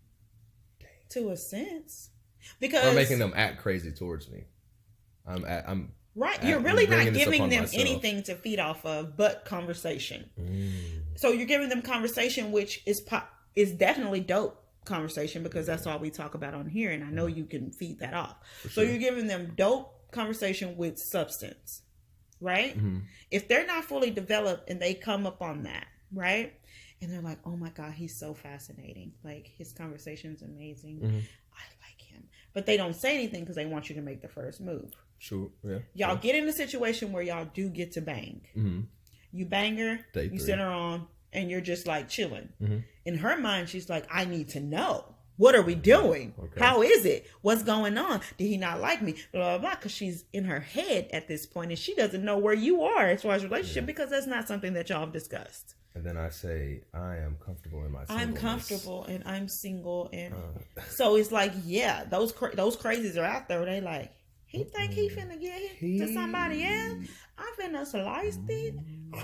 to a sense, because or making them act crazy towards me. I'm at, I'm right, I'm you're really bringing not this giving upon them myself. anything to feed off of but conversation. mm, So you're giving them conversation, which is pop is definitely dope conversation because that's all we talk about on here, and I know you can feed that off. for So sure. you're giving them dope conversation with substance, right? Mhm. If they're not fully developed and they come up on that, right? And they're like, oh my God, he's so fascinating. Like his conversation's amazing. Mhm. I like him. but they don't say anything because they want you to make the first move. Sure, yeah. Y'all sure. get in a situation where y'all do get to bang. Mm-hmm. You bang her, Day you three. sit her on, and you're just like chilling. Mm-hmm. In her mind, she's like, I need to know. What are we doing? Okay. How is it? What's going on? Did he not like me? Blah, blah, blah. Because she's in her head at this point, and she doesn't know where you are as far as relationship Yeah. because that's not something that y'all have discussed. And then I say, I am comfortable in my singleness. I'm comfortable and I'm single, and Uh, so it's like, yeah, those cra- those crazies are out there. They like, he think he finna get hit he... to somebody else. I'm finna slice it.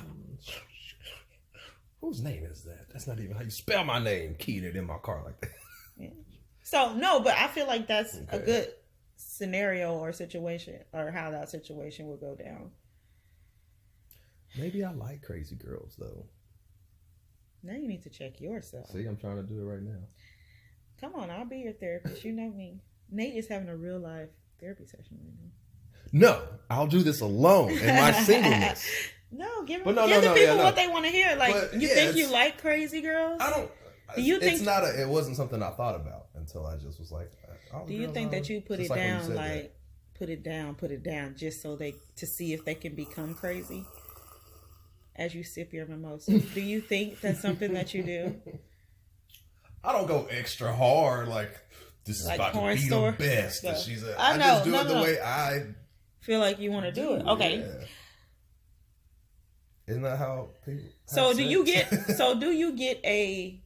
Whose name is that? That's not even how you spell my name. Keying it in my car like that. Yeah. So no, but I feel like that's Okay. a good scenario or situation, or how that situation would go down. Maybe I like crazy girls though. Now you need to check yourself. See, I'm trying to do it right now. Come on, I'll be your therapist. You know me. Nate is having a real life therapy session right now. No, I'll do this alone in my singleness. No, give, But no, give no, the no, people yeah, no. what they want to hear. Like, But, you yeah, think you it's- like crazy girls? I don't. Do you it's think- not a? It wasn't something I thought about until I just was like. all the Do you girls think I- that you put it just like when you down, said like that. put it down, put it down, just so they to see if they can become crazy? As you sip your mimosas, do you think that's something that you do? I don't go extra hard like this is Like about to porn be store the best. stuff. And she's a, I I, know, just do no, it the no. way I Feel like you want to do it? Okay. Yeah. Isn't that how people? So have do you sex? get? So do you get a?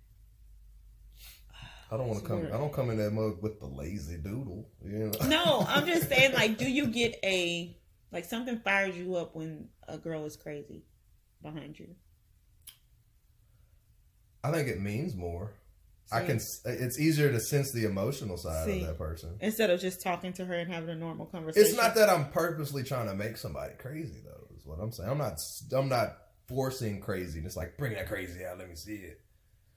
I don't want to come. I don't come in that mug with the lazy doodle. You know? No, I'm just saying. Like, do you get a like something fires you up when a girl is crazy behind you? I think it means more. See? I can. It's easier to sense the emotional side See? of that person. Instead of just talking to her and having a normal conversation. It's not that I'm purposely trying to make somebody crazy, though. Is what I'm saying. I'm not. I'm not forcing craziness. Like, bring that crazy out. Let me see it.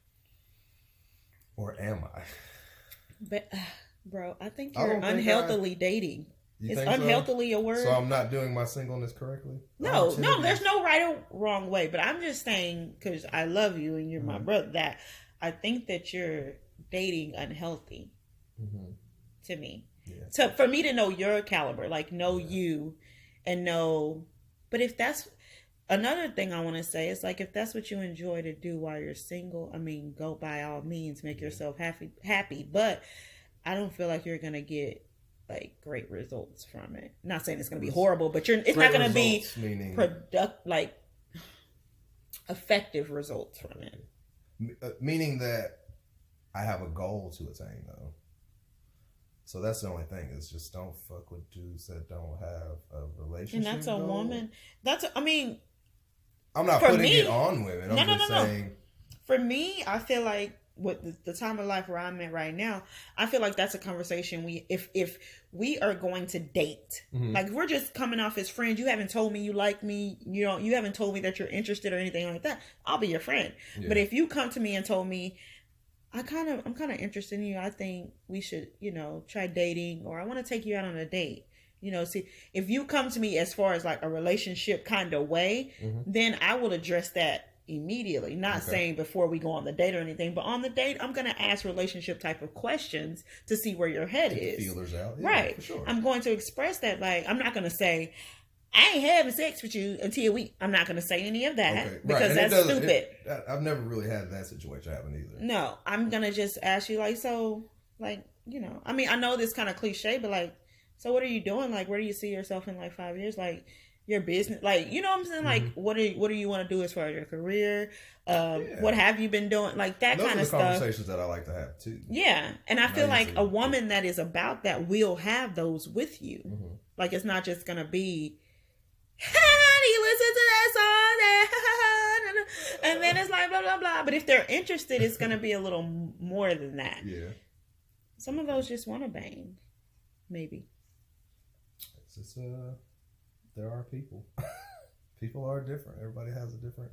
Or am I? But, uh, bro, I think I you're don't think unhealthily dating. You Is think so? unhealthily a word? So I'm not doing my singleness correctly? No, Oh, no, too. there's no right or wrong way. But I'm just saying, because I love you and you're my Mhm. brother, that I think that you're dating unhealthy Mhm. to me. Yeah. So for me to know your caliber, like know you and know, but if that's another thing I want to say, is like, if that's what you enjoy to do while you're single, I mean, go by all means, make yourself happy, happy. But I don't feel like you're going to get like great results from it. Not saying it's going to be horrible, but you're, it's Great not going to be results, meaning product, like effective results from it. uh, meaning that I have a goal to attain, though. So that's the only thing, is just don't fuck with dudes that don't have a relationship. And that's a goal. woman. That's, I mean, I'm not for putting me- it on women. I'm No, no, just no, no. saying. for me, I feel like with the, the time of life where I'm at right now, I feel like that's a conversation we, if if we are going to date, Mhm. like if we're just coming off as friends, you haven't told me you like me, you don't, you haven't told me that you're interested or anything like that, I'll be your friend. Yeah. But if you come to me and told me, I kind of, I'm kind of interested in you, I think we should, you know, try dating, or I want to take you out on a date. You know, see, if you come to me as far as like a relationship kind of way, Mhm. then I will address that immediately. Not Okay. saying before we go on the date or anything, but on the date, I'm going to ask relationship type of questions to see where your head Get the is. feelers out. Yeah, Right. for sure. I'm going to express that. Like, I'm not going to say, I ain't having sex with you until we, I'm not going to say any of that Okay, right. because And it that's doesn't- stupid. it- I- I've never really had that situation happen either. No, I'm going to just ask you, like, so, like, you know, I mean, I know this kind of cliche, but like, so what are you doing? Like, where do you see yourself in like five years? Like, your business, like, you know what I'm saying? Like, Mm-hmm. what are you, what do you want to do as far as your career? Um, Yeah. What have you been doing? Like that Those kind are of the stuff. conversations that I like to have too. Yeah. And I feel Not like easy. a woman that is about that will have those with you. Mm-hmm. Like, it's not just going to be, honey, listen to that song. And then it's like, blah, blah, blah. But if they're interested, it's going to be a little m- more than that. Yeah. Some of those just want to bang. Maybe. It's just, uh, there are people. People are different. Everybody has a different,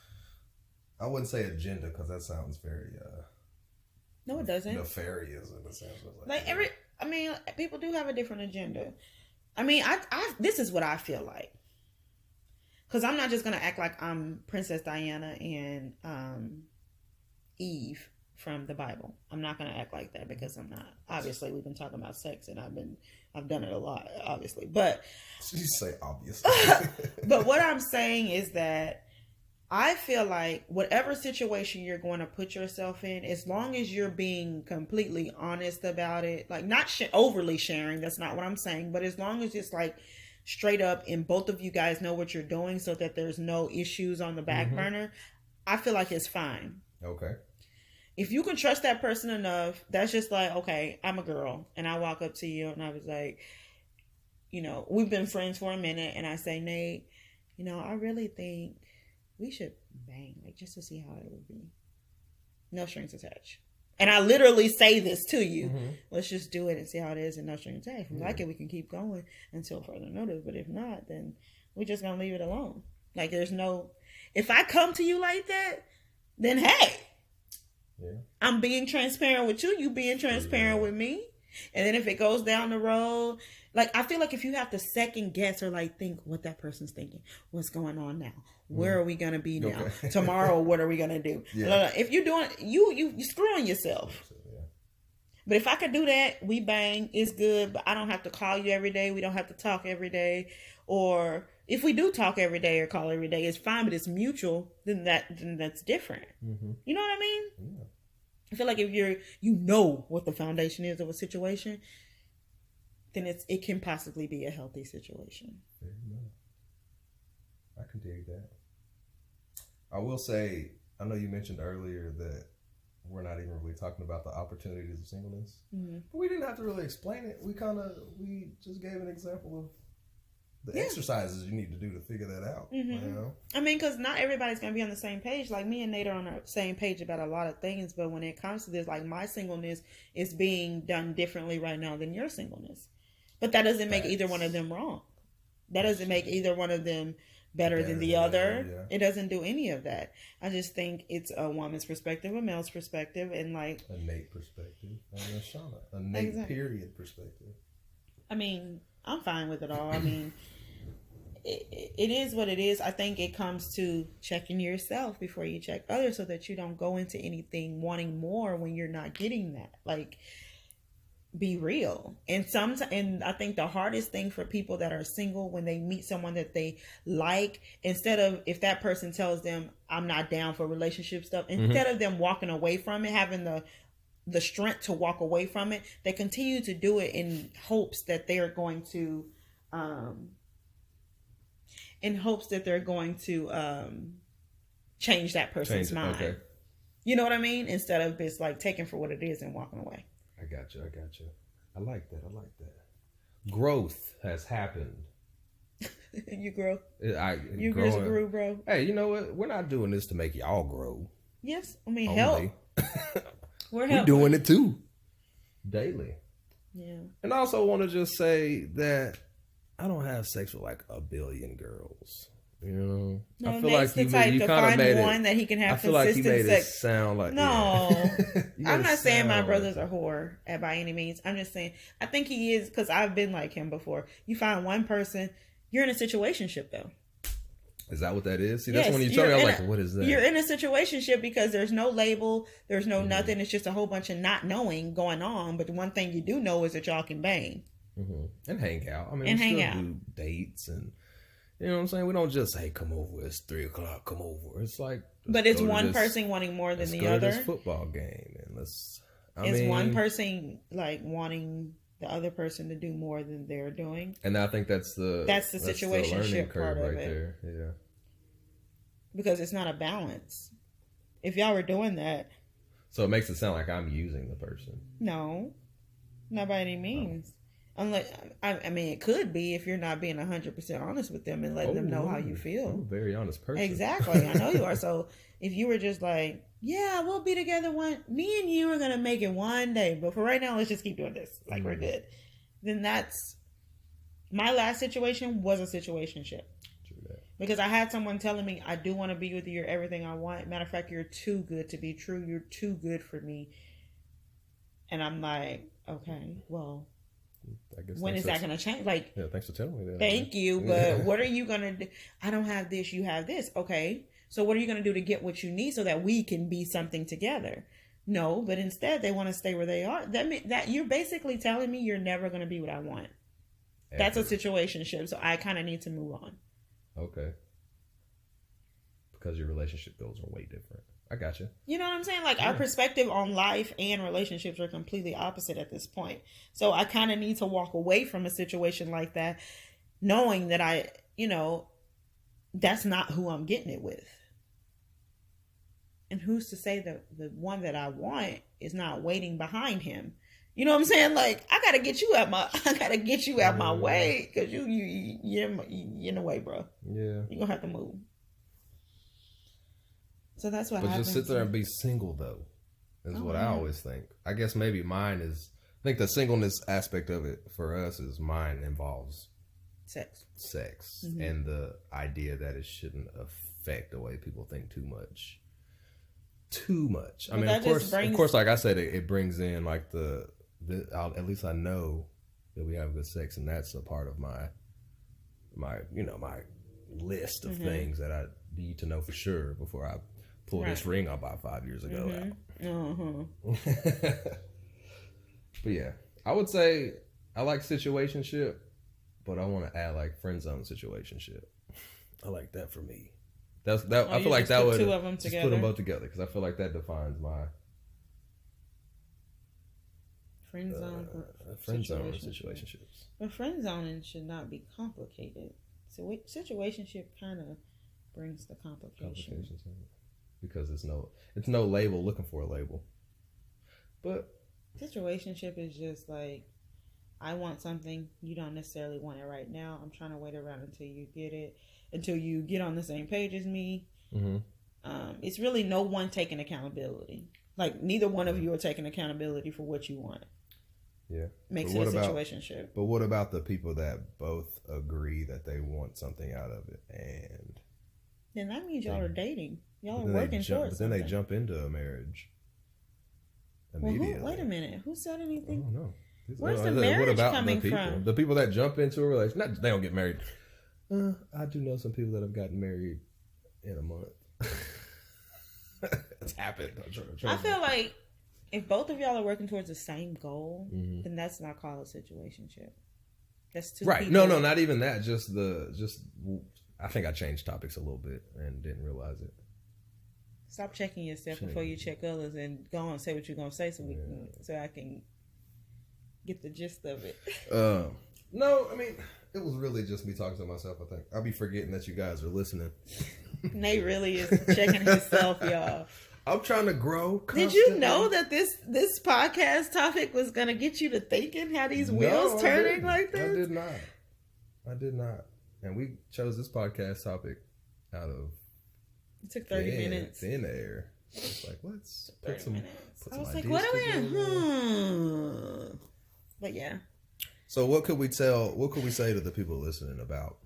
I wouldn't say agenda, because that sounds very uh, No, it doesn't. nefarious in a sense. Like, Like every, I mean, people do have a different agenda. I mean, I, I, this is what I feel like. Because I'm not just going to act like I'm Princess Diana and um, Eve from the Bible. I'm not going to act like that because I'm not. Obviously, we've been talking about sex, and I've been I've done it a lot, obviously. But you say obviously. But what I'm saying is that I feel like whatever situation you're going to put yourself in, as long as you're being completely honest about it, like not sh- overly sharing, that's not what I'm saying, but as long as it's like straight up and both of you guys know what you're doing so that there's no issues on the back mm-hmm. burner, I feel like it's fine. Okay. If you can trust that person enough, that's just like, okay, I'm a girl and I walk up to you and I was like, you know, we've been friends for a minute and I say, Nate, you know, I really think we should bang, like just to see how it would be. No strings attached. And I literally say this to you. Mm-hmm. Let's just do it and see how it is and no strings attached. If we yeah. like it, we can keep going until further notice. But if not, then we're just going to leave it alone. Like there's no, if I come to you like that, then hey, yeah. I'm being transparent with you. You being transparent yeah. with me. And then if it goes down the road, like I feel like if you have to second guess or like think what that person's thinking, what's going on now? Where mm. are we gonna be now? Okay. Tomorrow, what are we gonna do? Yeah. If you're doing you you you screwing yourself. Yeah. But if I could do that, we bang, it's good. But I don't have to call you every day. We don't have to talk every day. Or if we do talk every day or call every day, it's fine. But it's mutual. Then that then that's different. Mm-hmm. You know what I mean? Yeah. I feel like if you're, you know what the foundation is of a situation, then it's it can possibly be a healthy situation. There you go. I can dig that. I will say, I know you mentioned earlier that we're not even really talking about the opportunities of singleness, mm-hmm. but we didn't have to really explain it. We kind of, we just gave an example of the yeah. exercises you need to do to figure that out. Mm-hmm. You know? I mean, because not everybody's going to be on the same page. Like me and Nate are on the same page about a lot of things. But when it comes to this, like my singleness is being done differently right now than your singleness. But that doesn't make That's... either one of them wrong. That doesn't make either one of them better, better than the than other. other yeah. It doesn't do any of that. I just think it's a woman's perspective, a male's perspective, and like... a Nate perspective. And a Shauna. A Nate exactly. period perspective. I mean, I'm fine with it all. I mean... It, it is what it is. I think it comes to checking yourself before you check others so that you don't go into anything wanting more when you're not getting that. Like, be real. And some, and I think the hardest thing for people that are single when they meet someone that they like, instead of if that person tells them I'm not down for relationship stuff, mm-hmm. instead of them walking away from it, having the the strength to walk away from it, they continue to do it in hopes that they're going to um in hopes that they're going to um, change that person's change, mind. Okay. You know what I mean? Instead of just like taking for what it is and walking away. I got you. I got you. I like that. I like that. Growth has happened. You grow. I, you just grew, bro. Hey, you know what? We're not doing this to make y'all grow. Yes. I mean, Only. help. We're, We're doing it too. Daily. Yeah. And I also want to just say that I don't have sex with like a billion girls. You know, no, I feel Nate's like you, the type you to kind of find made one it, that he can have I feel consistent like you made sex. It sound like no. Yeah. I'm not saying my brothers like are whore at by any means. I'm just saying I think he is because I've been like him before. You find one person, you're in a situationship though. Is that what that is? See, yes, that's when you tell me, I'm like, a, what is that? You're in a situationship because there's no label, there's no mm-hmm. nothing. It's just a whole bunch of not knowing going on. But the one thing you do know is that y'all can bang. Mm-hmm. And hang out. I mean, and we hang still out. do dates and, you know what I'm saying? We don't just say, come over, it's three o'clock, come over. It's like... But it's one this, person wanting more than the other. Let's go to this football game and let's... I it's mean, one person, like, wanting the other person to do more than they're doing. And I think that's the... That's the situationship part of right it. There. Yeah. Because it's not a balance. If y'all were doing that... So it makes it sound like I'm using the person. No. Not by any means. Oh. Unless, I, I mean, it could be if you're not being one hundred percent honest with them and letting oh, them know how you feel. I'm a very honest person. Exactly. I know you are. So if you were just like, yeah, we'll be together one, me and you are going to make it one day. But for right now, let's just keep doing this. Like mm-hmm. we're good. Then that's, my last situation was a situationship. True that. Because I had someone telling me, I do want to be with you. You're everything I want. Matter of fact, you're too good to be true. You're too good for me. And I'm like, okay, well. I guess when is that going to change? Like, yeah, thanks for telling me that. Thank you, but what are you going to do? I don't have this, you have this. Okay, so what are you going to do to get what you need so that we can be something together? No, but instead they want to stay where they are. That mean, that you're basically telling me you're never going to be what I want. Ever. That's a situationship, so I kind of need to move on. Okay. Because your relationship goals are way different. I got you. You know what I'm saying? Like, yeah. Our perspective on life and relationships are completely opposite at this point. So I kind of need to walk away from a situation like that, knowing that I, you know, that's not who I'm getting it with. And who's to say that the one that I want is not waiting behind him? You know what I'm saying? Like, I gotta get you out my, I gotta get you out yeah. my way, because you, you, you're, you're in the way, bro. Yeah, you're gonna have to move. So that's what but happens. But just sit there and be single, though, is oh, what I always think. I guess maybe mine is, I think the singleness aspect of it for us is mine involves sex. Sex. Mm-hmm. And the idea that it shouldn't affect the way people think too much. Too much. I well, mean, of course, brings... of course, like I said, it, it brings in like the, the I'll, at least I know that we have good sex, and that's a part of my, my, you know, my list of mm-hmm. things that I need to know for sure before I pull right. this ring I bought five years ago mm-hmm. out. Mm-hmm. But yeah, I would say I like situationship, but I want to add like friend zone situationship. I like that for me. That's that. Oh, I feel like that would two of them just together. Put them both together, because I feel like that defines my friend zone. Uh, friend zone situationships. But friend zoning should not be complicated. So situationship kind of brings the complication. Complications. Because it's no, it's no label looking for a label. But situationship is just like, I want something, you don't necessarily want it right now. I'm trying to wait around until you get it, until you get on the same page as me. Mm-hmm. Um, it's really no one taking accountability. Like, neither one of you are taking accountability for what you want. Yeah, makes it a situationship. But what about the people that both agree that they want something out of it, and then that means y'all are dating. Y'all are working jump, towards But then something. they jump into a marriage immediately. Well, who, wait a minute. Who said anything? I don't know. Where's the marriage what about coming the people? from? The people that jump into a relationship, not they don't get married. Uh, I do know some people that have gotten married in a month. It's happened. I'm trying, I'm trying I feel like if both of y'all are working towards the same goal, mm-hmm. then that's not called a situationship. That's two right. people. No, no, not even that. Just the just. I think I changed topics a little bit and didn't realize it. Stop checking yourself Change. before you check others, and go on and say what you're gonna say, so we yeah. can, so I can get the gist of it. Uh, no, I mean, it was really just me talking to myself. I think I'll be forgetting that you guys are listening. Nate really is checking himself, y'all. I'm trying to grow constantly. Did you know that this this podcast topic was gonna get you to thinking how these wheels no, turning like this? I did not. I did not. And we chose this podcast topic out of. It took thirty thin, minutes. Thin air. It's like, let's put some. Put I some was like, what are we? Hmm. But yeah. So what could we tell? What could we say to the people listening about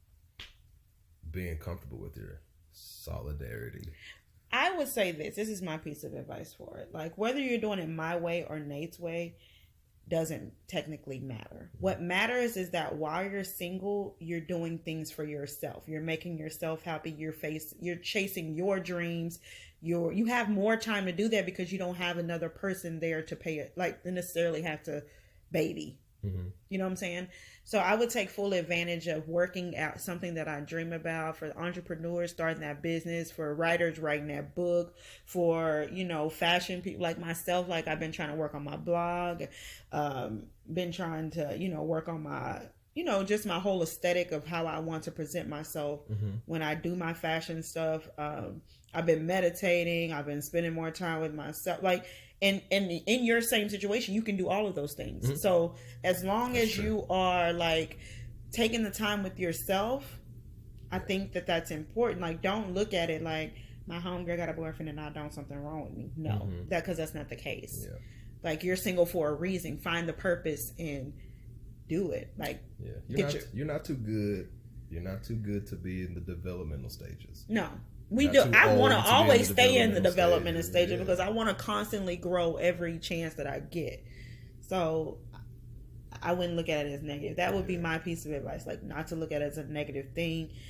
being comfortable with your solidarity? I would say this. This is my piece of advice for it. Like, whether you're doing it my way or Nate's way doesn't technically matter. What matters is that while you're single, you're doing things for yourself. You're making yourself happy. You're face, you're chasing your dreams. You're, you have more time to do that because you don't have another person there to pay it, like necessarily have to baby. Mm-hmm. You know what I'm saying? So I would take full advantage of working out something that I dream about, for entrepreneurs starting that business, for writers writing that book, for, you know, fashion people like myself. Like, I've been trying to work on my blog, um, been trying to, you know, work on my, you know, just my whole aesthetic of how I want to present myself mm-hmm. when I do my fashion stuff. Um, I've been meditating. I've been spending more time with myself. Like, And, and in your same situation, you can do all of those things. Mm-hmm. So as long that's as true. You are like taking the time with yourself, I think that that's important. Like, don't look at it like my homegirl got a boyfriend and I don't, something wrong with me. No, mm-hmm. that, cause that's not the case. Yeah. Like, you're single for a reason. Find the purpose and do it. Like, yeah, you're not, your, you're not too good. You're not too good to be in the developmental stages. No. We do. I want to always stay in the development stage, yeah. because I want to constantly grow every chance that I get. So I wouldn't look at it as negative. That would be my piece of advice. Like, not to look at it as a negative thing.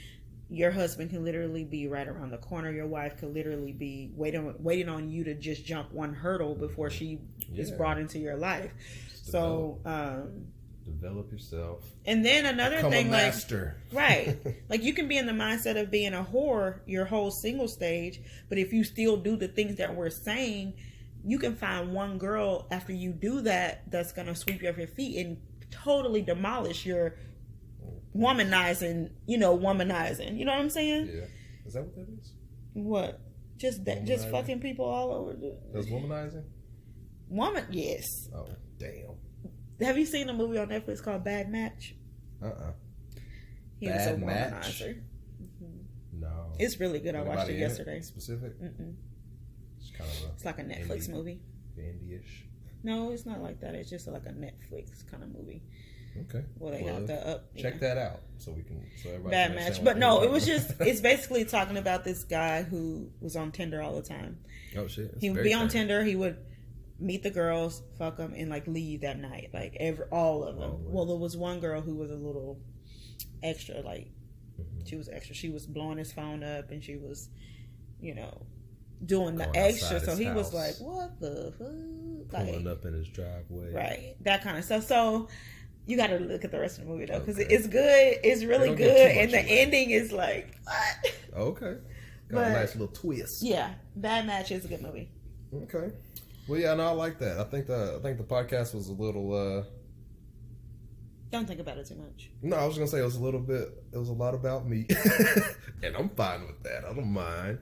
your husband can literally be right around the corner. Your wife could literally be waiting waiting on you to just jump one hurdle before she yeah. is brought into your life. Just so develop, um, develop yourself. And then another Become thing, a master. like right, like you can be in the mindset of being a whore your whole single stage, but if you still do the things that we're saying, you can find one girl after you do that that's gonna sweep you off your feet and totally demolish your womanizing, you know, womanizing. You know what I'm saying? Yeah. Is that what that is? What? Just that? Just fucking people all over. The... That's womanizing? Woman? Yes. Oh, damn. Have you seen a movie on Netflix called Bad Match? Uh-uh. He Bad was a Match? womanizer. Mm-hmm. No. It's really good. I watched it yesterday. It specific? Mm-mm. It's kind of a It's like a Netflix indie, movie. Indie-ish. No, it's not like that. It's just like a Netflix kind of movie. Okay. Well, they well, have to up. Check know. that out so we can. So everybody Bad can Match, but what no, it was just. It's basically talking about this guy who was on Tinder all the time. Oh shit! It's he would be on Tinder. He would meet the girls, fuck them, and like leave that night. Like every all of them. Oh, well, there was one girl who was a little extra. Like mm-hmm. she was extra. She was blowing his phone up, and she was, you know, doing the Going extra. So he house. was like, "What the fuck?" Pulling like, up in his driveway, right? That kind of stuff. So. You got to look at the rest of the movie though, because okay. it's good. It's really good, and the away. ending is like what? Okay, got but, a nice little twist. Yeah, Bad Match is a good movie. Okay, well, yeah, no, I like that. I think the I think the podcast was a little. uh Don't think about it too much. No, I was gonna say it was a little bit. It was a lot about me, and I'm fine with that. I don't mind.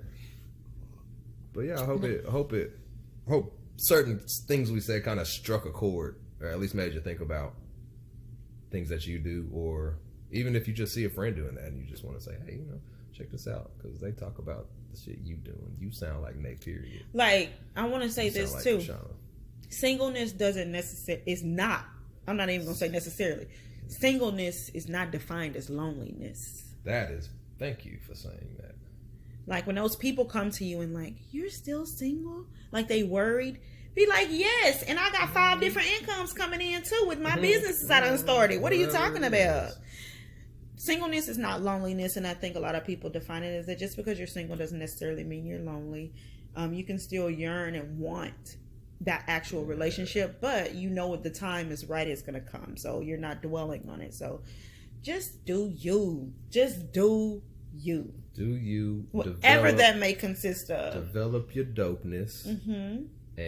But yeah, I hope it. I hope it. I hope certain things we said kind of struck a chord, or at least made you think about things that you do, or even if you just see a friend doing that and you just want to say, hey, you know, check this out, because they talk about the shit you doing. You sound like Nate, period. Like, I want to say you this like too. Kashana. Singleness doesn't necessarily, is not, I'm not even going to say necessarily. Singleness is not defined as loneliness. That is, thank you for saying that. Like when those people come to you and like, you're still single? Like they worried. Be like, yes, and I got five different incomes coming in too with my businesses I done started. What are you talking about? Singleness is not loneliness, and I think a lot of people define it as that just because you're single doesn't necessarily mean you're lonely. Um, you can still yearn and want that actual relationship, but you know what the time is right, it's gonna come, so you're not dwelling on it. So just do you. Just do you. Do you. Whatever develop, that may consist of. Develop your dopeness. Mm-hmm.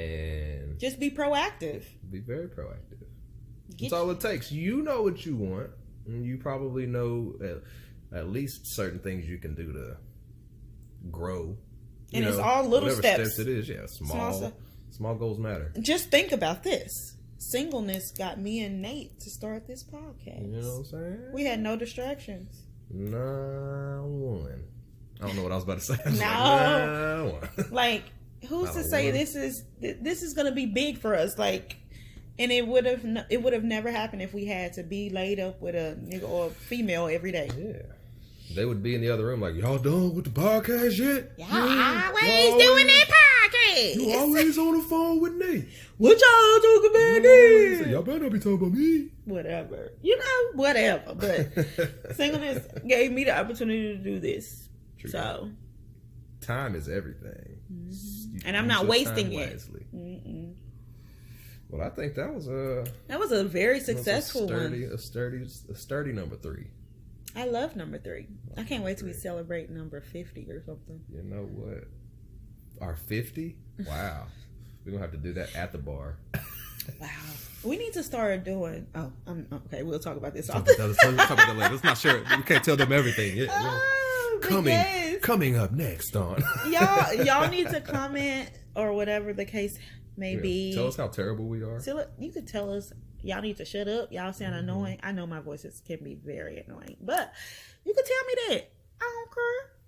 And just be proactive. Be very proactive. Get That's all it takes. You know what you want, and you probably know at, at least certain things you can do to grow. You and know, it's all little steps. steps. It is, yeah. Small, small, small goals matter. Just think about this. Singleness got me and Nate to start this podcast. You know what I'm saying? We had no distractions. No one. I don't know what I was about to say. No. Like, no one. Like. Who's to say this is this is gonna be big for us? Like, and it would have it would have never happened if we had to be laid up with a nigga or a female every day. Yeah, they would be in the other room like, y'all done with the podcast yet? Y'all yeah. always y'all doing that podcast. You always on the phone with me. What y'all talking about this? Y'all better not be talking about me. Whatever, you know, whatever. But singleness gave me the opportunity to do this. True. So. Time is everything, mm-hmm. and I'm not wasting it. Mm-mm. Well, I think that was a that was a very successful a sturdy, one. A sturdy, a sturdy number three. I love number three. I can't wait till we celebrate number fifty or something. You know what? Our fifty? Wow, we're gonna have to do that at the bar. Wow, we need to start doing. Oh, I'm okay. We'll talk about this. Talk about that, talk about that later. Let's not share it. We can't tell them everything yet. Oh, coming, yes. coming up next on y'all. Y'all need to comment or whatever the case may yeah. be. Tell us how terrible we are. Tell it, you could tell us. Y'all need to shut up. Y'all sound mm-hmm. annoying. I know my voices can be very annoying, but you can tell me that. I don't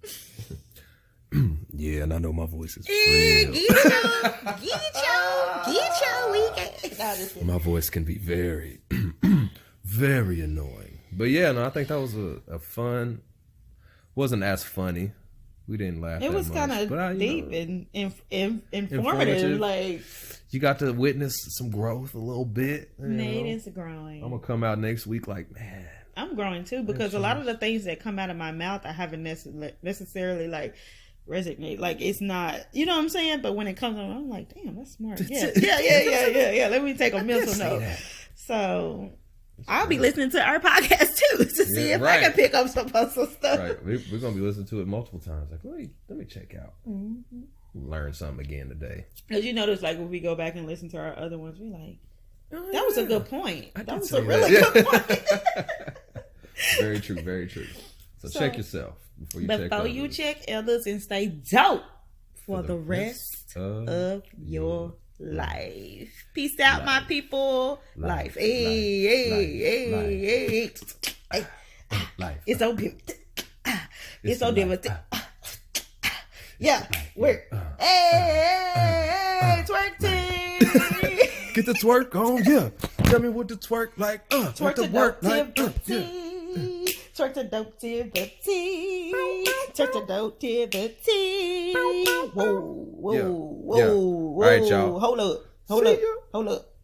care. Yeah, and I know my voice is yeah, get your, get your, get your weekend. My voice can be very, very annoying. But yeah, no, I think that was a, a fun. Wasn't as funny. We didn't laugh. It that was kind of deep know, and in, in, informative. informative. Like you got to witness some growth a little bit. Nate know. is growing. I'm gonna come out next week like, man, I'm growing too, because a lot of the things that come out of my mouth, I haven't necess- necessarily like resonate. Like it's not, you know what I'm saying? But when it comes on, I'm like, damn, that's smart. Yeah, yeah, yeah, yeah, yeah, yeah. Let me take a mental note. So I'll be listening to our podcast too to see yeah, if right. I can pick up some puzzle stuff. Right, we, we're gonna be listening to it multiple times. Like, let me let me check out, mm-hmm. learn something again today. Because you notice, like when we go back and listen to our other ones, we like, oh, that was yeah. a good point. I that was a really that. good point. Very true, very true. So, so check yourself before you before check others. you check others and stay dope for, for the, the rest, rest of, of your life. Peace out, life. My people. Life. life. Hey, hey, hey, hey, hey. Life. It's so beautiful. It's so different. Yeah, work. Uh, hey, uh, twerk team. Get the twerk on, yeah. Tell me what the twerk like. Uh, twerk the work like. Uh, yeah. Twerk the dope tivity. Twerk the dope tivity. Whoa, whoa, yeah. whoa, yeah. whoa. All right, y'all. Hold up. Hold See up. ya. Hold up.